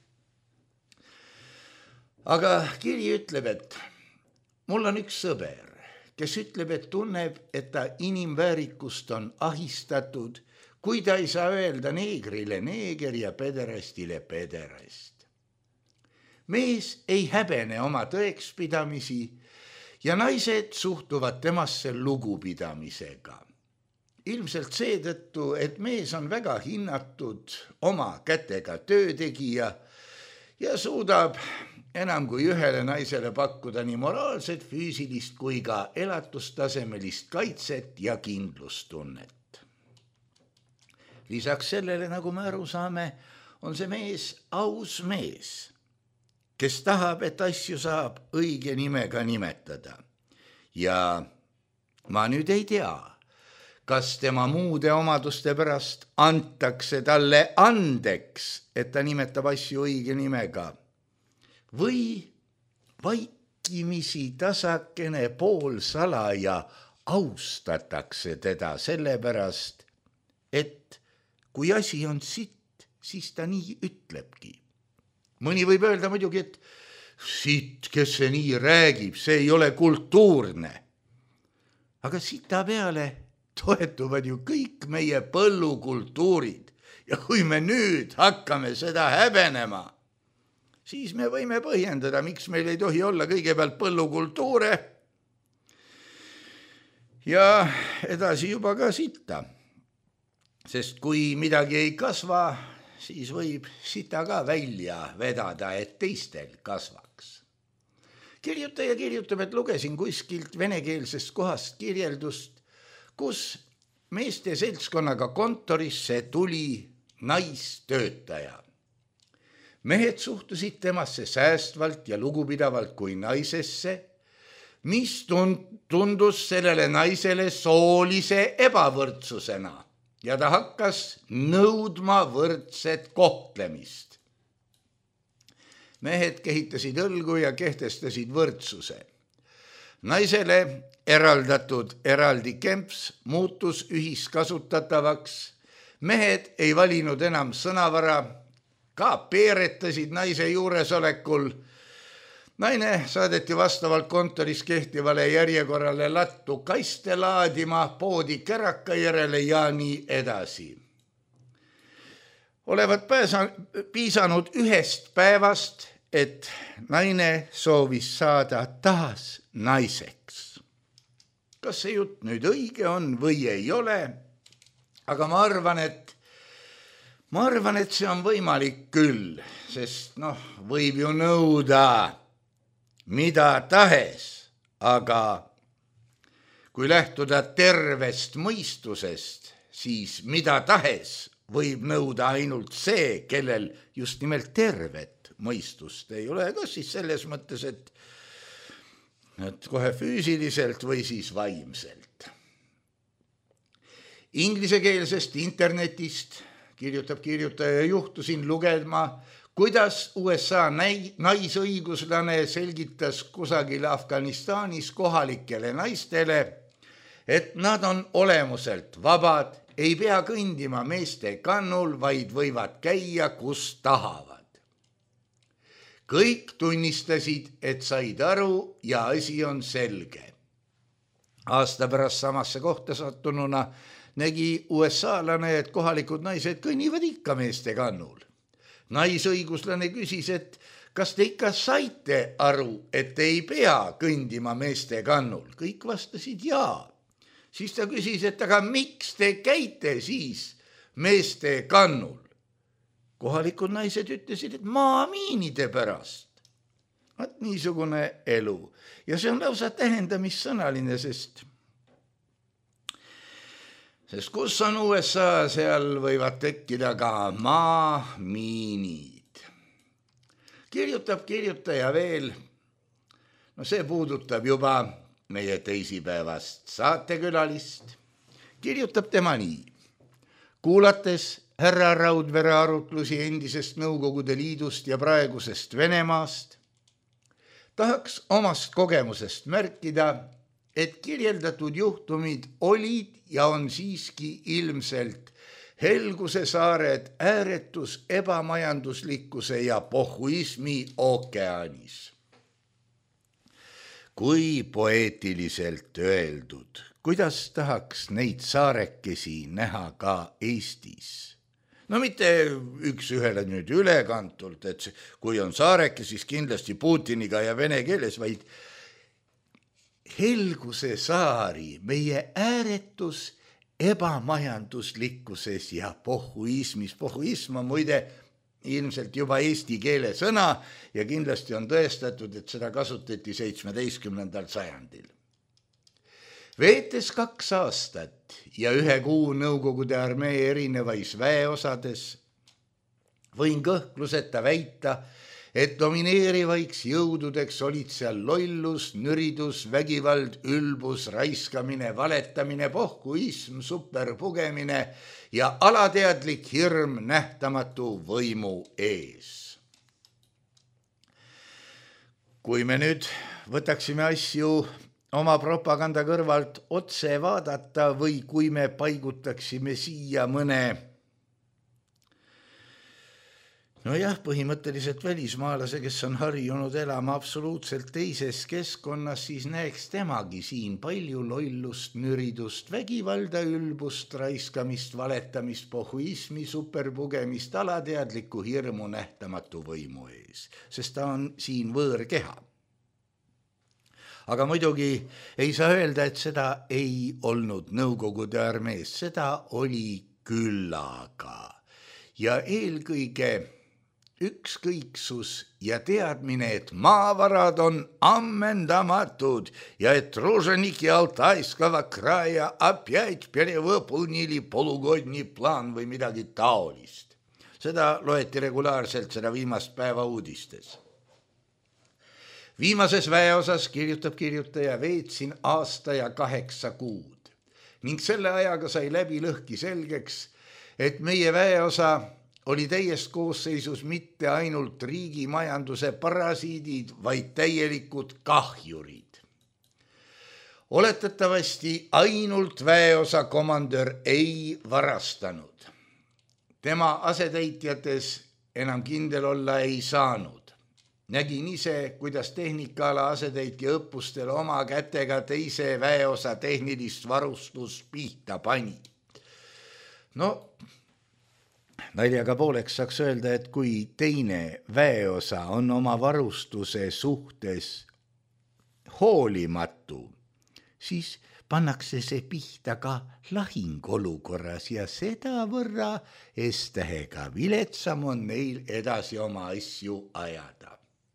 Aga kiri ütleb, et mul on üks sõber, kes ütleb, et tunneb, et ta inimväärikust on ahistatud, kui ta ei saa öelda neegrile neeger ja pederastile pederast. Mees ei häbene oma tõekspidamisi ja naised suhtuvad temasse lugupidamisega. Ilmselt seetõttu, et mees on väga hinnatud oma kätega töötegija ja suudab enam kui ühele naisele pakkuda nii moraalset, füüsilist kui ka elatustasemelist kaitset ja kindlustunnet. Lisaks sellele, nagu me aru saame, on see mees aus mees, kes tahab, et asju saab õige nimega nimetada. Ja ma nüüd ei tea, kas tema muude omaduste pärast antakse talle andeks, et ta nimetab asju õige nimega, või vaikimisi tasakene poolsalaja austatakse teda sellepärast, et kui asi on sitt, siis ta nii ütlebki. Mõni võib öelda muidugi, et sitt, kes see nii räägib, see ei ole kultuurne. Aga sita peale toetuvad ju kõik meie põllukultuurid ja kui me nüüd hakkame seda häbenema, siis me võime põhjendada, miks meil ei tohi olla kõigepealt põllukultuure ja edasi juba ka sitta. Sest kui midagi ei kasva, siis võib sita ka välja vedada, et teistel kasvaks. Kirjutaja kirjutab, et lugesin kuskilt venekeelsest kohast kirjeldust, kus meeste seltskonnaga kontorisse tuli naistöötaja. Mehed suhtusid temasse säästvalt ja lugupidavalt kui naisesse, mis tundus sellele naisele soolise ebavõrdsusena. Ja ta hakkas nõudma võrdset kohtlemist. Mehed kehitasid õlgu ja kehtestasid võrdsuse. Naisele eraldatud eraldi kemps muutus ühiskasutatavaks. Mehed ei valinud enam sõnavara, ka peeretasid naise juuresolekul. Naine saadeti vastavalt kontoris kehtivale järjekorrale lattu kaiste laadima, poodi käraka järele ja nii edasi. Olevat pääsa, piisanud ühest päevast, et naine soovis saada taas naiseks. Kas see jutt nüüd õige on või ei ole? Aga ma arvan, et, ma arvan, et see on võimalik küll, sest noh, võib ju nõuda mida tahes, aga kui lähtuda tervest mõistusest, siis mida tahes võib nõuda ainult see, kellel just nimelt tervet mõistust ei ole, kas siis selles mõttes, et, et kohe füüsiliselt või siis vaimselt. Inglisekeelsest internetist kirjutab kirjutaja juhtusin lugema, kuidas U S A naisõiguslane selgitas kusagil Afganistanis kohalikele naistele, et nad on olemuselt vabad, ei pea kõndima meeste kannul, vaid võivad käia, kus tahavad. Kõik tunnistasid, et said aru ja asi on selge. Aasta pärast samasse kohta sattununa nägi U S A-lane, et kohalikud naised kõnnivad ikka meeste kannul. Naisõiguslane küsis, et kas te ikka saite aru, et ei pea kõndima meeste kannul? Kõik vastasid jaa. Siis ta küsis, et aga miks te käite siis meeste kannul? Kohalikud naised ütlesid, et maamiinide pärast. Vaat niisugune elu. Ja see on lausa tähendamissõnaline, sest Sest kus on U S A, seal võivad tekkida ka maamiinid. Kirjutab kirjutaja veel, no see puudutab juba meie teisipäevast saatekülalist. Kirjutab tema nii. Kuulates härra Raudvere arutlusi endisest Nõukogude Liidust ja praegusest Venemaast, tahaks omast kogemusest märkida, et kirjeldatud juhtumid olid ja on siiski ilmselt Helguse saared ääretus ebamajanduslikkuse ja pohhuismi ookeanis. Kui poeetiliselt öeldud, kuidas tahaks neid saarekesi näha ka Eestis? No mitte üks ühele nüüd ülekantult, et kui on saareke, siis kindlasti Putiniga ja vene keeles, vaid Helguse saari meie ääretus ebamajanduslikkuses ja pohhuismis. Pohhuism on muide ilmselt juba eesti keele sõna ja kindlasti on tõestatud, et seda kasutati seitsmeteistkümnendal sajandil. Veetes kaks aastat ja ühe kuu Nõukogude armee erinevais väeosades, võin kõhkluseta väita, et domineerivaiks jõududeks olid seal lollus, nüridus, vägivald, ülbus, raiskamine, valetamine, pohhuism, superpugemine ja alateadlik hirm nähtamatu võimu ees. Kui me nüüd võtaksime asju oma propaganda kõrvalt otse vaadata või kui me paigutaksime siia mõne nojah, põhimõtteliselt välismaalase, kes on harjunud elama absoluutselt teises keskkonnas, siis näeks temagi siin palju lollust, nüridust, vägivalda, ülbust, raiskamist, valetamist, pohhuismi, superpugemist, alateadliku hirmu nähtamatu võimu ees, sest ta on siin võõrkeha. Aga muidugi ei saa öelda, et seda ei olnud Nõukogude armees, seda oli küllaga ja eelkõige ükskõiksus ja teadmine, et maavarad on ammendamatud ja et Truženiki Altaiskava kraja опять перевыполнили полугодний план või midagi taolist. Seda loeti regulaarselt seda viimast päeva uudistes. Viimases väeosas, kirjutab kirjutaja, veetsin aasta ja kaheksa kuud ning selle ajaga sai läbi lõhki selgeks, et meie väeosa oli täies koosseisus mitte ainult riigi majanduse parasiidid, vaid täielikud kahjurid. Oletatavasti ainult väeosa komandör ei varastanud. Tema asetäitjates enam kindel olla ei saanud. Nägin ise, kuidas tehnikaala asetäitja õppustel oma kätega teise väeosa tehnilist varustus pihta pani. No, naljaga pooleks saaks öelda, et kui teine väeosa on oma varustuse suhtes hoolimatu, siis pannakse see pihta ka lahingolukorras ja seda võrra S-tähega viletsam on neil edasi oma asju ajada.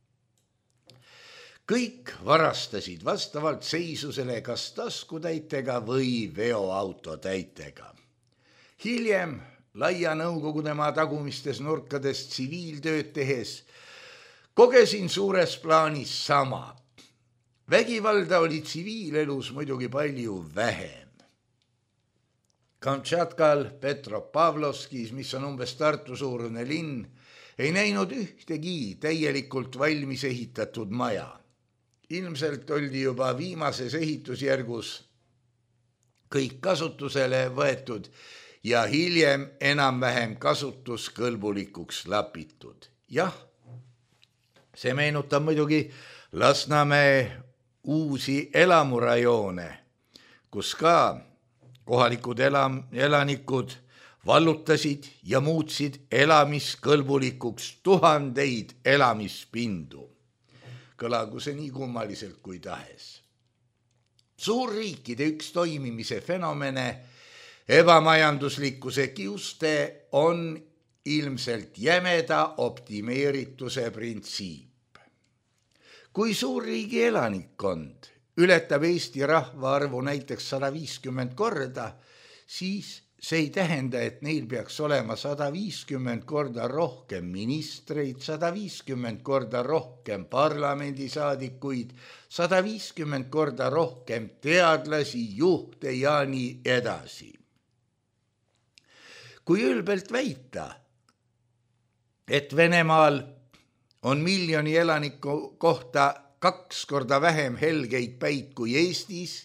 Kõik varastasid vastavalt seisusele kas taskutäitega või veoautotäitega. Hiljem laia Nõukogudemaa tagumistes nurkades tsiviiltööd tehes kogesin suures plaanis sama. Vägivalda oli tsiviilelus muidugi palju vähem. Kamtšatkal Petropavlovskis, mis on umbes Tartu suurune linn, ei näinud ühtegi täielikult valmis ehitatud maja. Ilmselt oldi juba viimases ehitusjärgus kõik kasutusele võetud ja hiljem enam-vähem kasutuskõlbulikuks lapitud. Jah, see meenutab muidugi Lasnamäe uusi elamurajoone, kus ka kohalikud elam, elanikud vallutasid ja muutsid elamiskõlbulikuks tuhandeid elamispindu. Kõlagu see nii kummaliselt kui tahes. Suurriikide üks toimimise fenomene ebamajanduslikkuse kiuste on ilmselt jämeda optimeerituse printsiip. Kui suurriigi elanikkond ületab Eesti rahvaarvu näiteks sada viiskümmend korda, siis see ei tähenda, et neil peaks olema sada viiskümmend korda rohkem ministreid, sada viiskümmend korda rohkem parlamendisaadikuid, sada viiskümmend korda rohkem teadlasi, juhte ja nii edasi. Kui ülbelt väita, et Venemaal on miljoni elaniku kohta kaks korda vähem helgeid päid kui Eestis,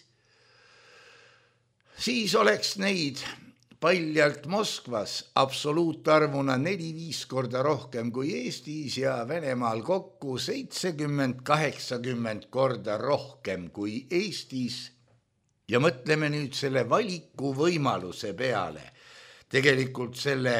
siis oleks neid paljalt Moskvas absoluutarvuna neli-viis korda rohkem kui Eestis ja Venemaal kokku seitsekümmend kaheksakümmend korda rohkem kui Eestis. Ja mõtleme nüüd selle valiku võimaluse peale, tegelikult selle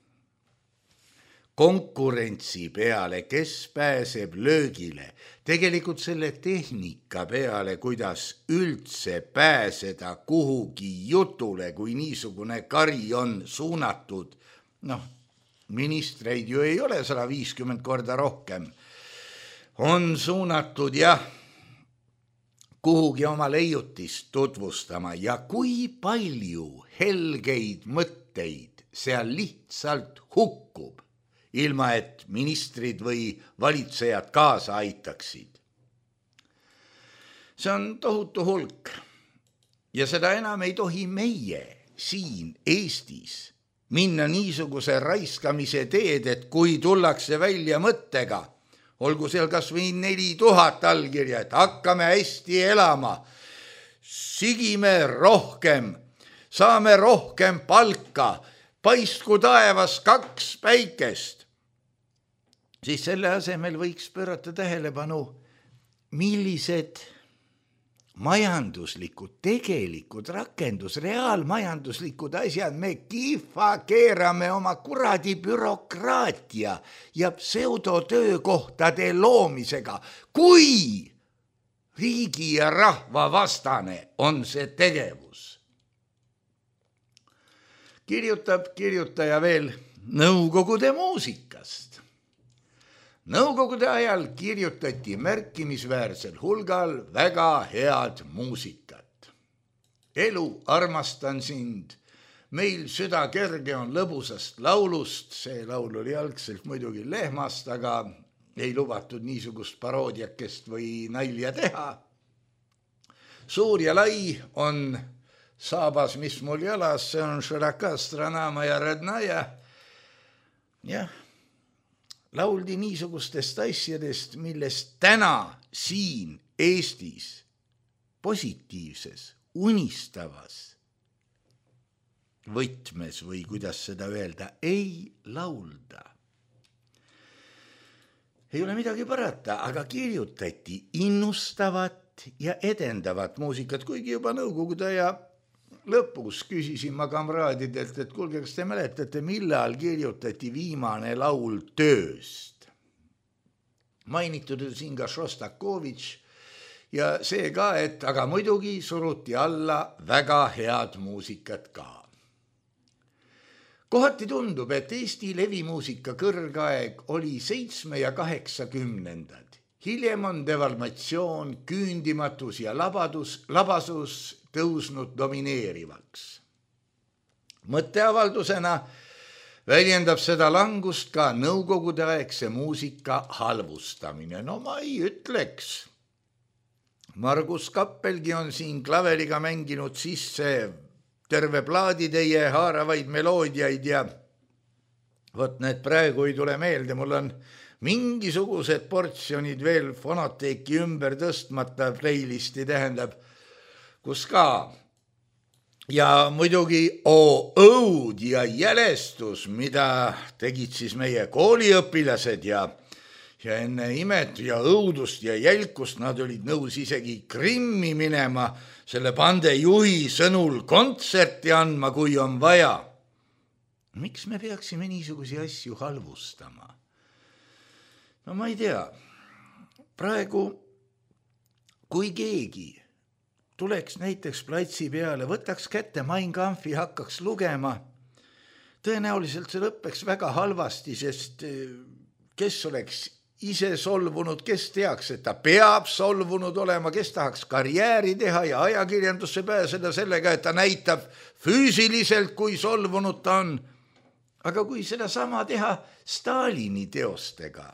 konkurentsi peale, kes pääseb löögile, tegelikult selle tehnika peale, kuidas üldse pääseda kuhugi jutule, kui niisugune kari on suunatud. Noh, ministreid ju ei ole sada viiskümmend korda rohkem. On suunatud jah, kuhugi oma leiutist tutvustama ja kui palju helgeid mõtteid seal lihtsalt hukkub, ilma et ministrid või valitsejad kaasa aitaksid. See on tohutu hulk ja seda enam ei tohi meie siin Eestis minna niisuguse raiskamise teed, et kui tullakse välja mõttega, olgu seal kas või neli tuhat allkirja, et hakkame hästi elama, sigime rohkem, saame rohkem palka, paistku taevas kaks päikest, siis selle asemel võiks pöörata tähelepanu, millised majanduslikud, tegelikud rakendus, reaalmajanduslikud asjad me kihva keerame oma kuradi bürokraatia ja pseudotöökohtade loomisega. Kui riigi ja rahva vastane on see tegevus? Kirjutab kirjutaja veel Nõukogude muusikast. Nõukogude ajal kirjutati märkimisväärsel hulgal väga head muusikat. Elu, armastan sind, meil süda kerge on lõbusast laulust, see laul oli algselt muidugi Lehmast, aga ei lubatud niisugust paroodiakest või nalja teha. Suur ja lai on saabas, mis mul jalas, see on Širaka Stranama ja Rednaja. Jah, lauldi niisugustest asjadest, millest täna siin Eestis positiivses, unistavas võtmes või kuidas seda öelda, ei laulda. Ei ole midagi parata, aga kirjutati innustavat ja edendavat muusikat, kuigi juba Nõukogude ja lõpus küsisin ma kamraadidelt, et kuulge, kas te mäletate, millal kirjutati viimane laul tööst? Mainitud siin ka Šostakovitš ja see ka, et aga muidugi suruti alla väga head muusikat ka. Kohati tundub, et Eesti levimuusika kõrgaeg oli seitsme ja kaheksakümnendad. Hiljem on devalmatsioon, küündimatus ja labadus, labasus tõusnud domineerivaks. Mõtteavaldusena väljendab seda langust ka nõukogudeaegse muusika halvustamine. No ma ei ütleks. Margus Kappelgi on siin klaveriga mänginud sisse terve plaaditäie haaravaid meloodiaid ja vot need praegu ei tule meelde, mul on mingisugused portsjonid veel fonoteeki ümber tõstmata playlisti tähendab, kus ka. Ja muidugi õud ja jälestus, mida tegid siis meie kooliõpilased ja, ja enne imet ja õudust ja jälkust nad olid nõus isegi Krimmi minema selle bande juhi sõnul kontserti andma, kui on vaja. Miks me peaksime niisugusi asju halvustama? No ma ei tea. Praegu, kui keegi tuleks näiteks platsi peale, võtaks kätte Mein Kampfi, hakkaks lugema, tõenäoliselt see lõppeks väga halvasti, sest kes oleks ise solvunud, kes teaks, et ta peab solvunud olema, kes tahaks karjääri teha ja ajakirjandusse pääseda sellega, et ta näitab füüsiliselt, kui solvunud ta on. Aga kui seda sama teha Stalini teostega,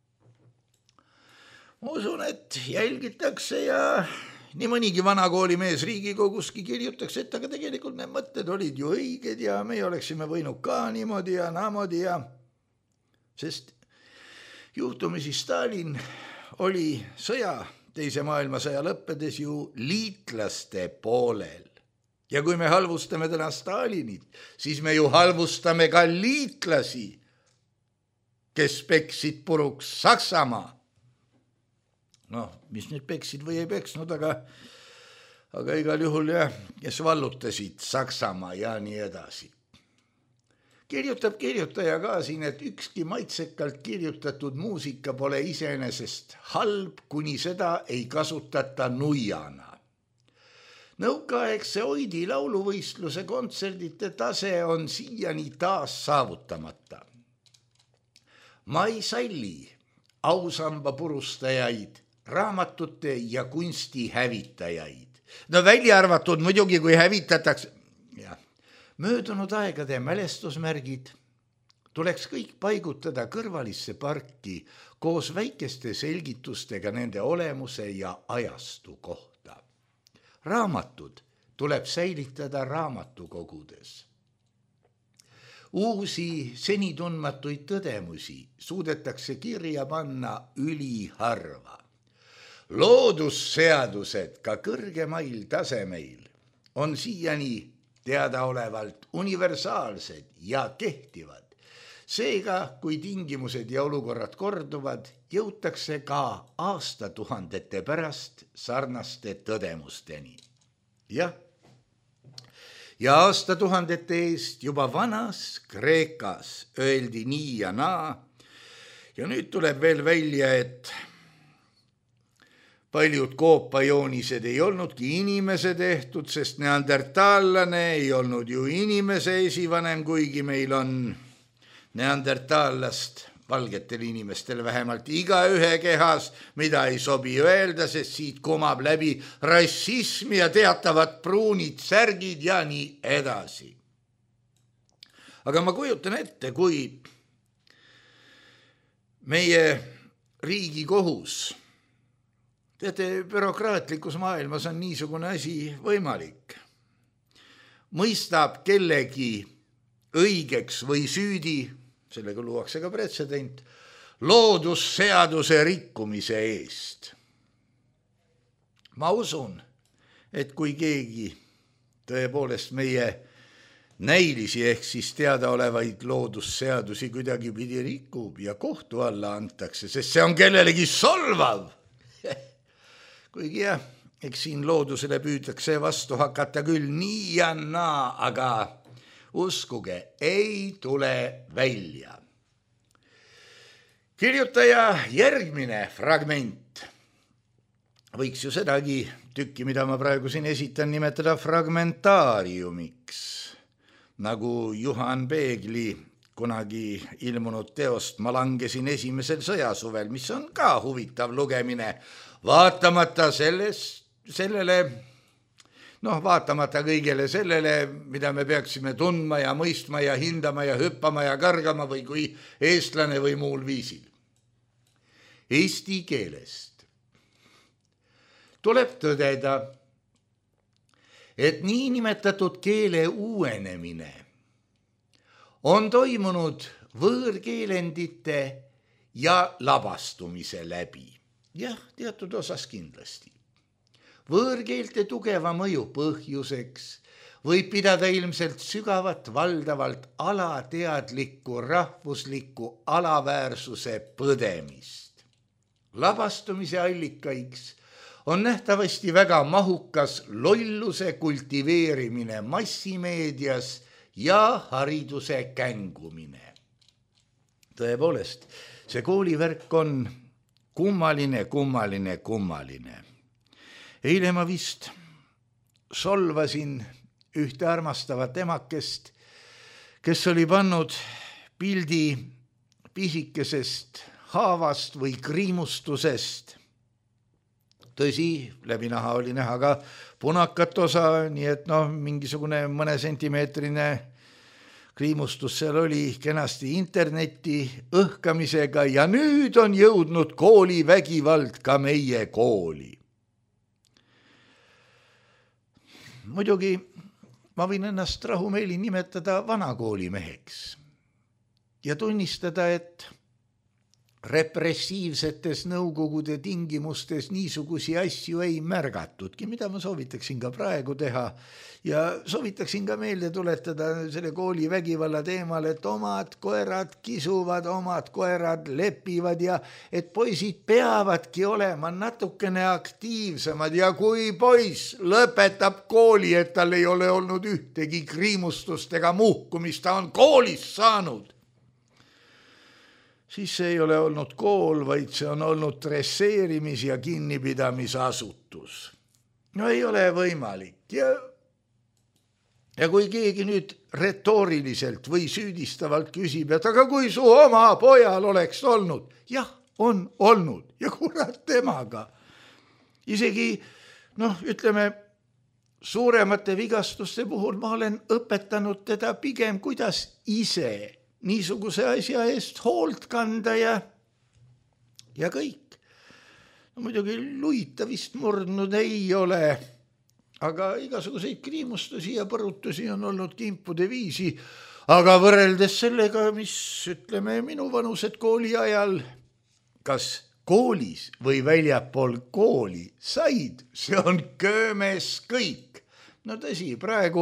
ma usun, et jälgitakse ja nii mõnigi vanakooli mees Riigikoguski kirjutakse, et aga tegelikult need mõtted olid ju õiged ja meie oleksime võinud ka niimoodi ja naamodi ja sest juhtumisi Stalin oli sõja, teise maailmasõja lõppedes ju liitlaste poolel. Ja kui me halvustame täna Stalinit, siis me ju halvustame ka liitlasi, kes peksid puruks Saksamaa. Noh, mis nüüd peksid või ei peksnud, aga, aga igal juhul jah, kes vallutasid Saksamaa ja nii edasi. Kirjutab kirjutaja ka siin, et ükski maitsekalt kirjutatud muusika pole iseenesest halb, kuni seda ei kasutata nuiana. Nõukaaegse Oidi lauluvõistluse kontserdite tase on siiani taas saavutamata. Ma ei salli ausamba purustajaid, raamatute ja kunsti hävitajaid. No välja arvatud muidugi, kui hävitatakse... Möödunud aegade mälestusmärgid tuleks kõik paigutada kõrvalisse parki koos väikeste selgitustega nende olemuse ja ajastu kohta. Raamatud tuleb säilitada raamatukogudes. Uusi seni tundmatuid tõdemusi suudetakse kirja panna üliharva. Loodusseadused ka kõrgemail tasemeil on siiani teadaolevalt universaalsed ja kehtivad. Seega, kui tingimused ja olukorrad korduvad, jõutakse ka aastatuhandete pärast sarnaste tõdemusteni. Jah, ja aastatuhandete eest juba vanas Kreekas öeldi nii ja naa. Ja nüüd tuleb veel välja, et paljud koopajoonised ei olnudki inimese tehtud, sest neandertaallane ei olnud ju inimese esivanem, kuigi meil on neandertaallast valgetel inimestel vähemalt igaühe kehas, mida ei sobi öelda, sest siit kumab läbi rassism ja teatavad pruunid särgid ja nii edasi. Aga ma kujutan ette, kui meie Riigikohus, teate, bürokraatlikus maailmas on niisugune asi võimalik. Mõistab kellegi õigeks või süüdi, sellega luuakse ka pretsedent, loodusseaduse rikkumise eest. Ma usun, et kui keegi tõepoolest meie näilisi ehk siis teadaolevaid loodusseadusi kuidagi pidi rikub ja kohtu alla antakse, sest see on kellelegi solvav. Kuigi jah, eks siin loodusele püütakse vastu hakata küll nii ja naa, aga uskuge, ei tule välja. Kirjutaja järgmine fragment. Võiks ju sedagi tükki, mida ma praegu siin esitan, nimetada fragmentaariumiks, nagu Juhan Peegli kunagi ilmunud teost Ma langesin esimesel sõjasuvel, mis on ka huvitav lugemine, vaatamata sellest, sellele, noh, vaatamata kõigele sellele, mida me peaksime tundma ja mõistma ja hindama ja hüppama ja kargama või kui eestlane või muul viisil. Eesti keelest tuleb tõdeda, et niinimetatud keele uuenemine on toimunud võõrkeelendite ja labastumise läbi. Jah, teatud osas kindlasti. Võõrkeelte tugeva mõju põhjuseks võib pidada ilmselt sügavat valdavalt alateadlikku rahvuslikku alaväärsuse põdemist. Labastumise allikaiks on nähtavasti väga mahukas lolluse kultiveerimine massimeedias ja hariduse kängumine. Tõepoolest, see koolivärk on kummaline, kummaline, kummaline. Eile ma vist solvasin ühte armastavat emakest, kes oli pannud pildi pisikesest haavast või kriimustusest. Tõsi, läbi naha oli näha ka punakat osa, nii et noh, mingisugune mõne sentimeetrine kriimustus seal oli kenasti interneti õhkamisega ja nüüd on jõudnud kooli vägivald ka meie kooli. Muidugi ma võin ennast rahumeeli nimetada vanakoolimeheks ja tunnistada, et repressiivsetes nõukogude tingimustes niisugusi asju ei märgatudki, mida ma soovitaksin ka praegu teha ja soovitaksin ka meelde tuletada selle kooli vägivalla teemal, et omad koerad kisuvad, omad koerad lepivad ja et poisid peavadki olema natukene aktiivsemad ja kui poiss lõpetab kooli, et tal ei ole olnud ühtegi kriimustust ega muhku, mis ta on koolis saanud, siis see ei ole olnud kool, vaid see on olnud dresseerimis- ja kinnipidamisasutus. No ei ole võimalik. Ja, ja kui keegi nüüd retooriliselt või süüdistavalt küsib, et aga kui su oma pojal oleks olnud, jah, on olnud ja kurat temaga. Isegi, noh, ütleme, suuremate vigastuste puhul ma olen õpetanud teda pigem, kuidas ise niisuguse asja eest hoolt kanda ja, ja kõik. No, muidugi luita vist murdnud ei ole, aga igasuguseid kriimustusi ja põrutusi on olnud kimpude viisi, aga võrreldes sellega, mis ütleme minu vanused kooli ajal, kas koolis või väljapool kooli said, see on köömes kõik. No tõsi, praegu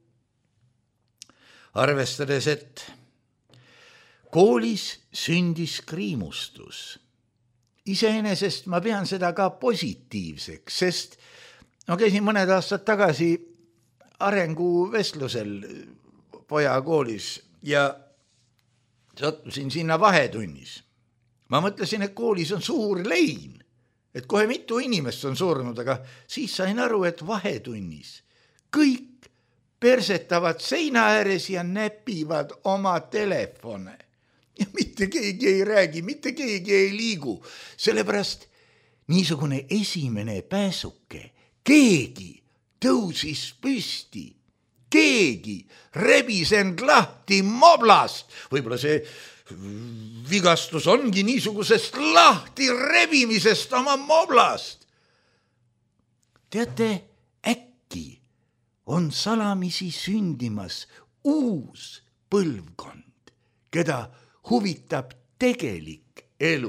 arvestades, et koolis sündis kriimustus. Iseenesest ma pean seda ka positiivseks, sest no käisin mõned aastad tagasi arenguvestlusel poja koolis ja sattusin sinna vahetunnis. Ma mõtlesin, et koolis on suur lein, et kohe mitu inimest on surnud, aga siis sain aru, et vahetunnis kõik persetavad seina ääres ja näpivad oma telefone. Ja mitte keegi ei räägi, mitte keegi ei liigu, sellepärast niisugune esimene pääsuke, keegi tõusis püsti, keegi rebis end lahti moblast, võib-olla see vigastus ongi niisugusest lahti rebimisest oma moblast. Teate, äkki on salamisi sündimas uus põlvkond, keda huvitab tegelik elu.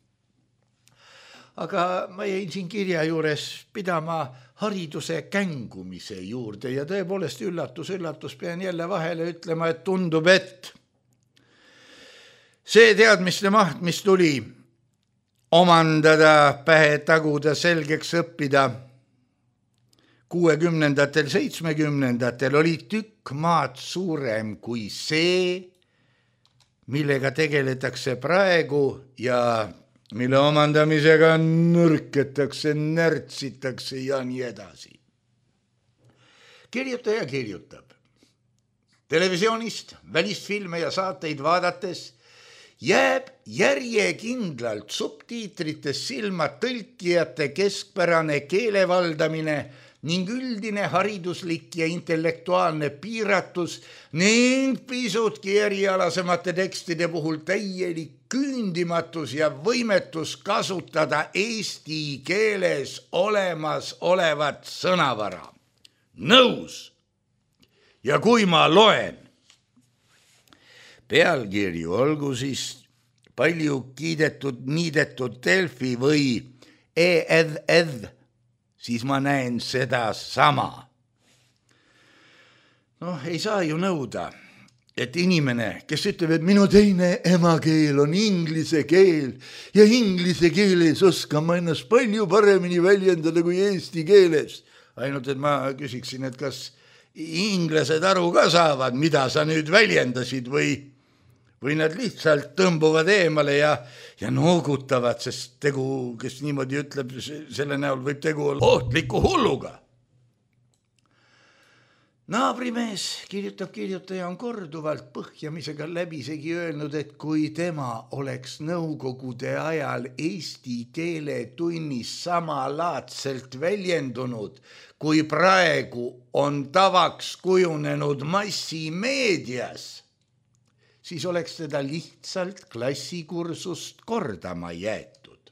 Aga ma jäin siin kirja juures pidama hariduse kängumise juurde ja tõepoolest üllatus, üllatus pean jälle vahele ütlema, et tundub, et see teadmiste maht, mis tuli omandada, pähe taguda, selgeks õppida kuuekümnendatel, seitsmekümnendatel oli tükk maad suurem kui see, millega tegeletakse praegu ja mille omandamisega nõrketakse, närtsitakse ja nii edasi. Kirjutaja kirjutab. Televisioonist, välisfilme ja saateid vaadates jääb järjekindlalt subtiitrites silma tõlkijate keskpärane keelevaldamine ning üldine hariduslik ja intellektuaalne piiratus ning pisutki erialasemate tekstide puhul täielik küündimatus ja võimetus kasutada eesti keeles olemas olevat sõnavara. Nõus. Ja kui ma loen pealkirju, olgu siis palju kiidetud, niidetud Delfi või e-ed-ed, siis ma näen seda sama. Noh, ei saa ju nõuda, et inimene, kes ütleb, et minu teine emakeel on inglise keel ja inglise keeles oskan ma ennast palju paremini väljendada kui eesti keeles. Ainult, et ma küsiksin, et kas inglased aru ka saavad, mida sa nüüd väljendasid või, või nad lihtsalt tõmbuvad eemale ja, ja noogutavad, sest tegu, kes niimoodi ütleb, selle näol võib tegu olla ohtliku hulluga. Naabrimees, kirjutab kirjutaja, on korduvalt põhjamisega läbisegi öelnud, et kui tema oleks nõukogude ajal eesti keele tunnis samalaadselt väljendunud, kui praegu on tavaks kujunenud massimeedias, siis oleks teda lihtsalt klassikursust kordama jäetud.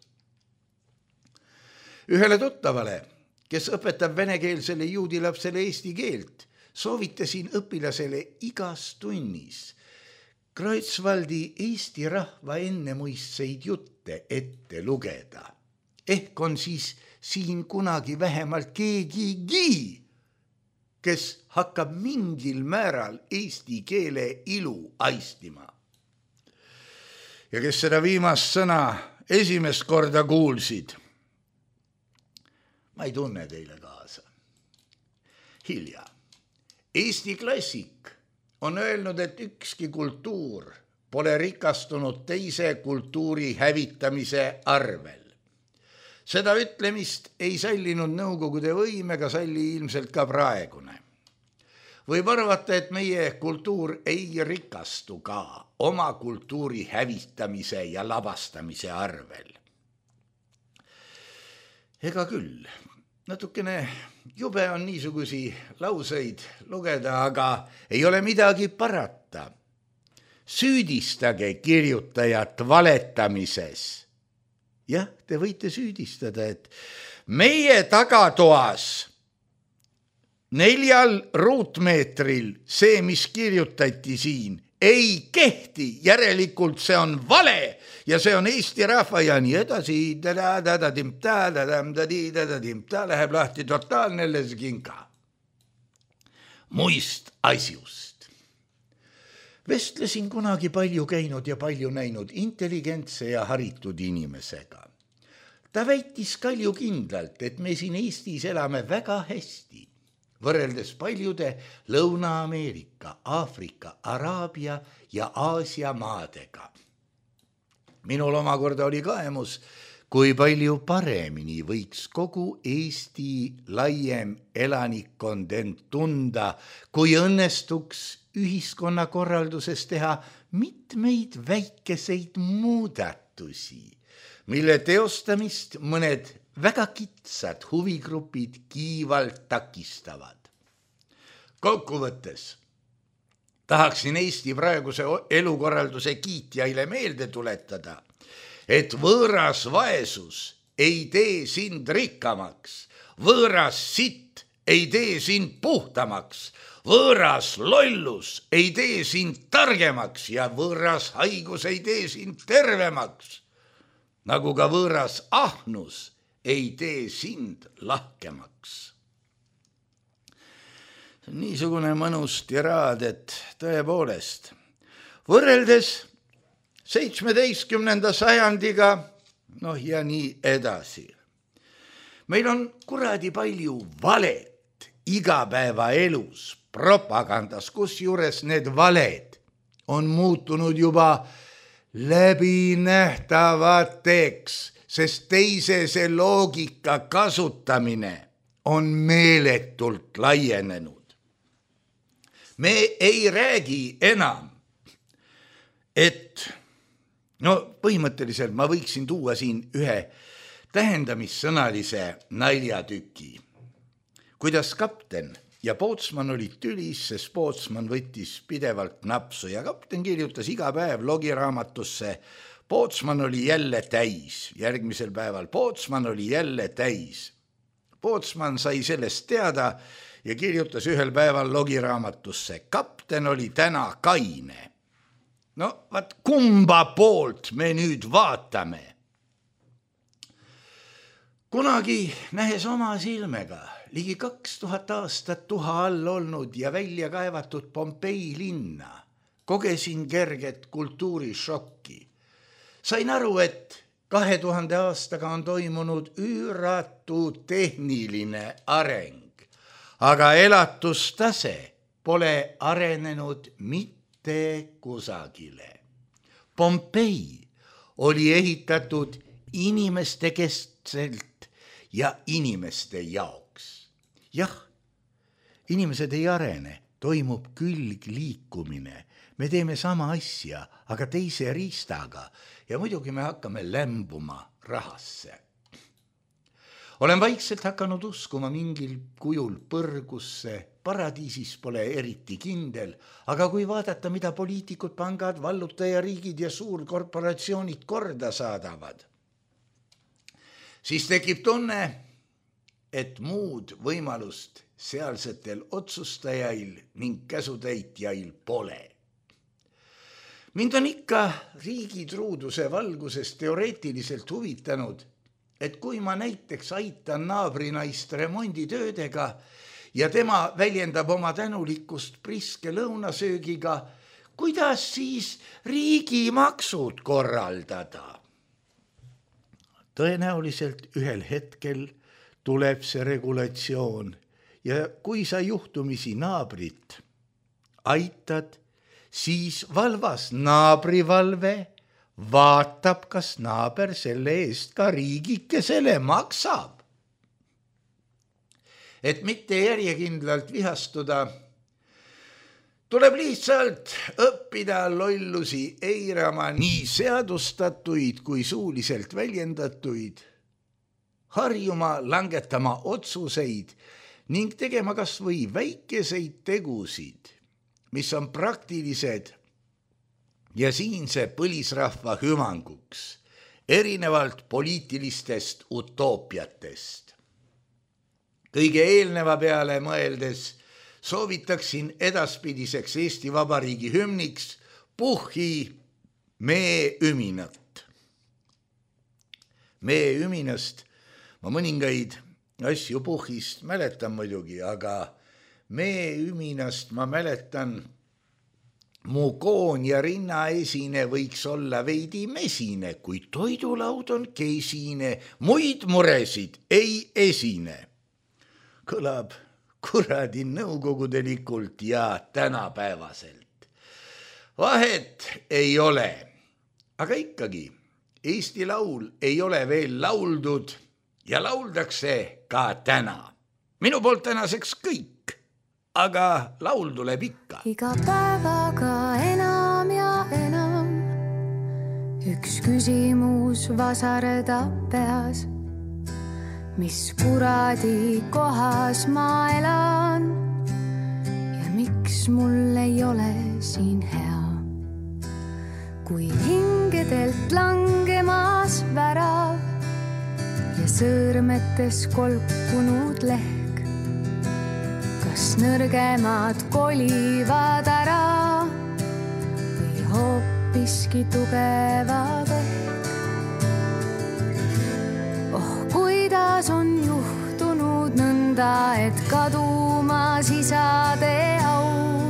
Ühele tuttavale, kes õpetab venekeelsele juudilapsele eesti keelt, soovitasin õpilasele igas tunnis Kreutzwaldi Eesti rahva ennemuistseid jutte ette lugeda. Ehk on siis siin kunagi vähemalt keegigi, kes hakkab mingil määral eesti keele ilu aistima. Ja kes seda viimast sõna esimest korda kuulsid, ma ei tunne teile kaasa. Hilja. Eesti klassik on öelnud, et ükski kultuur pole rikastunud teise kultuuri hävitamise arvel. Seda ütlemist ei sallinud nõukogude võim ega salli ilmselt ka praegune. Võib arvata, et meie kultuur ei rikastu ka oma kultuuri hävitamise ja lavastamise arvel. Ega küll. Natukene jube on niisugusi lauseid lugeda, aga ei ole midagi parata. Süüdistage kirjutajat valetamises. Jah, te võite süüdistada, et meie tagatoas neljal ruutmeetril see, mis kirjutati siin, ei kehti, järelikult see on vale ja see on Eesti rahva ja nii edasi, läheb lahti totaalne lesginka. Muist asjust. Vestlesin kunagi palju käinud ja palju näinud intelligentse ja haritud inimesega. Ta väitis kalju kindlalt, et me siin Eestis elame väga hästi. Võrreldes paljude Lõuna-Ameerika, Aafrika, Araabia ja Aasia maadega. Minul omakorda oli kaemus, kui palju paremini võiks kogu Eesti laiem elanikkond end tunda, kui õnnestuks ühiskonnakorralduses teha mitmeid väikeseid muudatusi, mille teostamist mõned väga kitsad huvigrupid kiivalt takistavad. Kokkuvõttes tahaksin Eesti praeguse elukorralduse kiitjaile meelde tuletada, et võõras vaesus ei tee sind rikkamaks, võõras sitt ei tee sind puhtamaks, võõras lollus ei tee sind targemaks ja võõras haigus ei tee sind tervemaks, nagu ka võõras ahnus ei tee sind lahkemaks. Niisugune mõnus tiraad, et tõepoolest võrreldes seitsmeteistkümnenda sajandiga, noh ja nii edasi. Meil on kuradi palju valet igapäevaelus, propagandas, kusjuures need valed on muutunud juba läbinähtavateks, sest teisese loogika kasutamine on meeletult laienenud. Me ei räägi enam, et no põhimõtteliselt ma võiksin tuua siin ühe tähendamissõnalise naljatüki. Kuidas kapten ja pootsman olid tülis, sest pootsman võttis pidevalt napsu ja kapten kirjutas iga päev logiraamatusse: pootsman oli jälle täis, järgmisel päeval pootsman oli jälle täis. Pootsman sai sellest teada ja kirjutas ühel päeval logiraamatusse: kapten oli täna kaine. No, vaat kumba poolt me nüüd vaatame? Kunagi nähes oma silmega ligi kaks tuhat aastat tuha all olnud ja välja kaevatud Pompei linna, kogesin kerget kultuurishokki. Sain aru, et kahe tuhande aastaga on toimunud üüratu tehniline areng, aga elatustase pole arenenud mitte kusagile. Pompei oli ehitatud inimeste kestselt ja inimeste jaoks. Jah, inimesed ei arene, toimub külgliikumine. Me teeme sama asja, aga teise riistaga ja muidugi me hakkame lämbuma rahasse. Olen vaikselt hakanud uskuma mingil kujul põrgusse, paradiisis pole eriti kindel, aga kui vaadata, mida poliitikud, pangad, vallutajariigid ja suurkorporatsioonid korda saadavad, siis tekib tunne, et muud võimalust sealsetel otsustajail ning käsutäitjail pole. Mind on ikka riigi truuduse valguses teoreetiliselt huvitanud, et kui ma näiteks aitan naabrinaist remonditöödega ja tema väljendab oma tänulikkust priske lõunasöögiga, kuidas siis riigimaksud korraldada? Tõenäoliselt ühel hetkel tuleb see regulatsioon ja kui sa juhtumisi naabrit aitad, siis valvas naabrivalve vaatab, kas naaber selle eest ka riigikesele maksab. Et mitte järjekindlalt vihastuda, tuleb lihtsalt õppida lollusi eirama nii seadustatuid kui suuliselt väljendatuid, harjuma langetama otsuseid ning tegema kas või väikeseid tegusid, mis on praktilised ja siinse põlisrahva hüvanguks, erinevalt poliitilistest utoopiatest. Kõige eelneva peale mõeldes soovitaksin edaspidiseks Eesti Vabariigi hümniks Puhhi mee üminat. Mee üminast ma mõningaid asju Puhhist mäletan muidugi, aga mee üminast ma mäletan, mu koon ja rinnaesine võiks olla veidi mesine, kui toidulaud on kesine, muid muresid ei esine. Kõlab kuradi nõukogudelikult ja tänapäevaselt. Vahet ei ole, aga ikkagi Eesti laul ei ole veel lauldud ja lauldakse ka täna. Minu poolt tänaseks kõik, aga laul tuleb ikka. Iga päevaga enam ja enam üks küsimus vasardab peas. Mis kuradi kohas ma elan ja miks mul ei ole siin hea? Kui hingedelt langemas värav ja sõrmetes kolkunud lehk, kas nõrgemad kolivad ära või hoopiski tugevad ehk? Oh, kuidas on juhtunud nõnda, et kadumas isade au.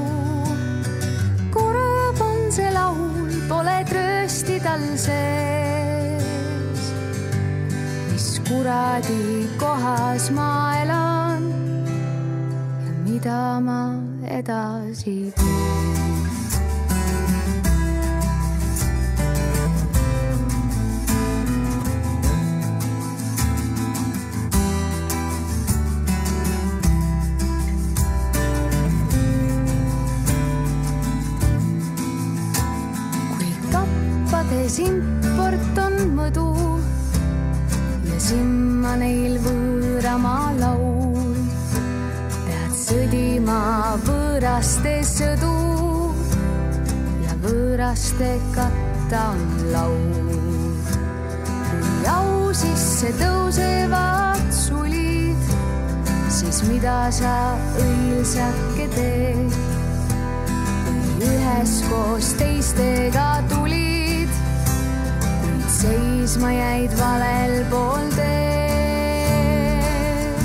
Kurb on see laul, pole tröösti tal sees. Mis kuradi kohas ma elan ja mida ma edasi teen. Import on mõdu ja simma neil võõramaa laul. Pead sõdima võõraste sõdu ja võõraste katta on laul. Kui au sisse tõusevad sulid, siis mida sa õilsake teed? Või üheskoos teistega tulid, seisma jäid valel pool teed.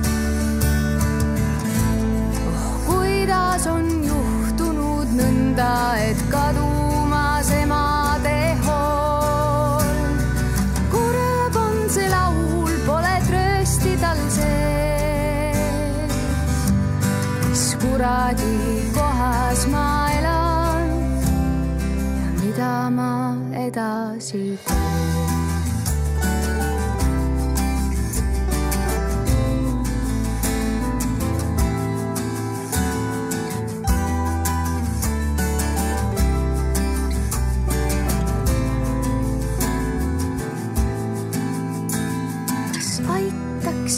Oh, kuidas on juhtunud nõnda, et kadumas emade hool. Kurb on see laul, pole tröösti tal sees. Mis kuradi kohas ma elan ja mida ma edasi teen.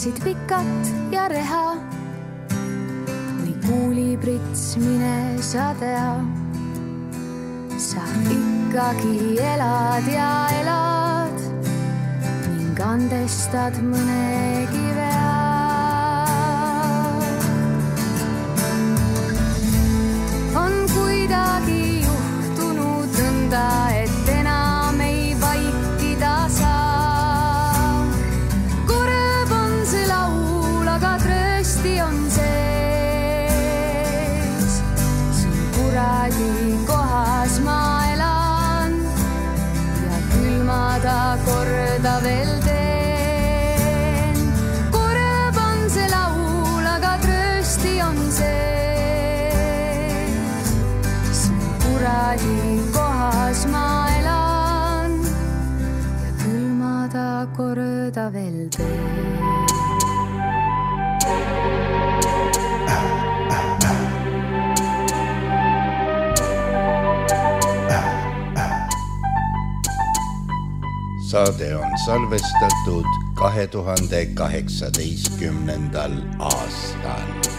sööksid pikat ja reha või kuuliprits, mine sa tea. Sa ikkagi elad ja elad ning andestad mõnegi vea. On kuidagi juhtunud nõnda, et enam ei vaikida saa. Kurb on see laul, aga tröösti on sees. Siin kuradi kohas ma elan ja külmada korda veel teen. Kurb on see laul, aga tröösti on sees. Siin kuradi kohas ma elan ja külmada korda veel teen. Saade on salvestatud kahe tuhande kaheksateistkümnendal aastal.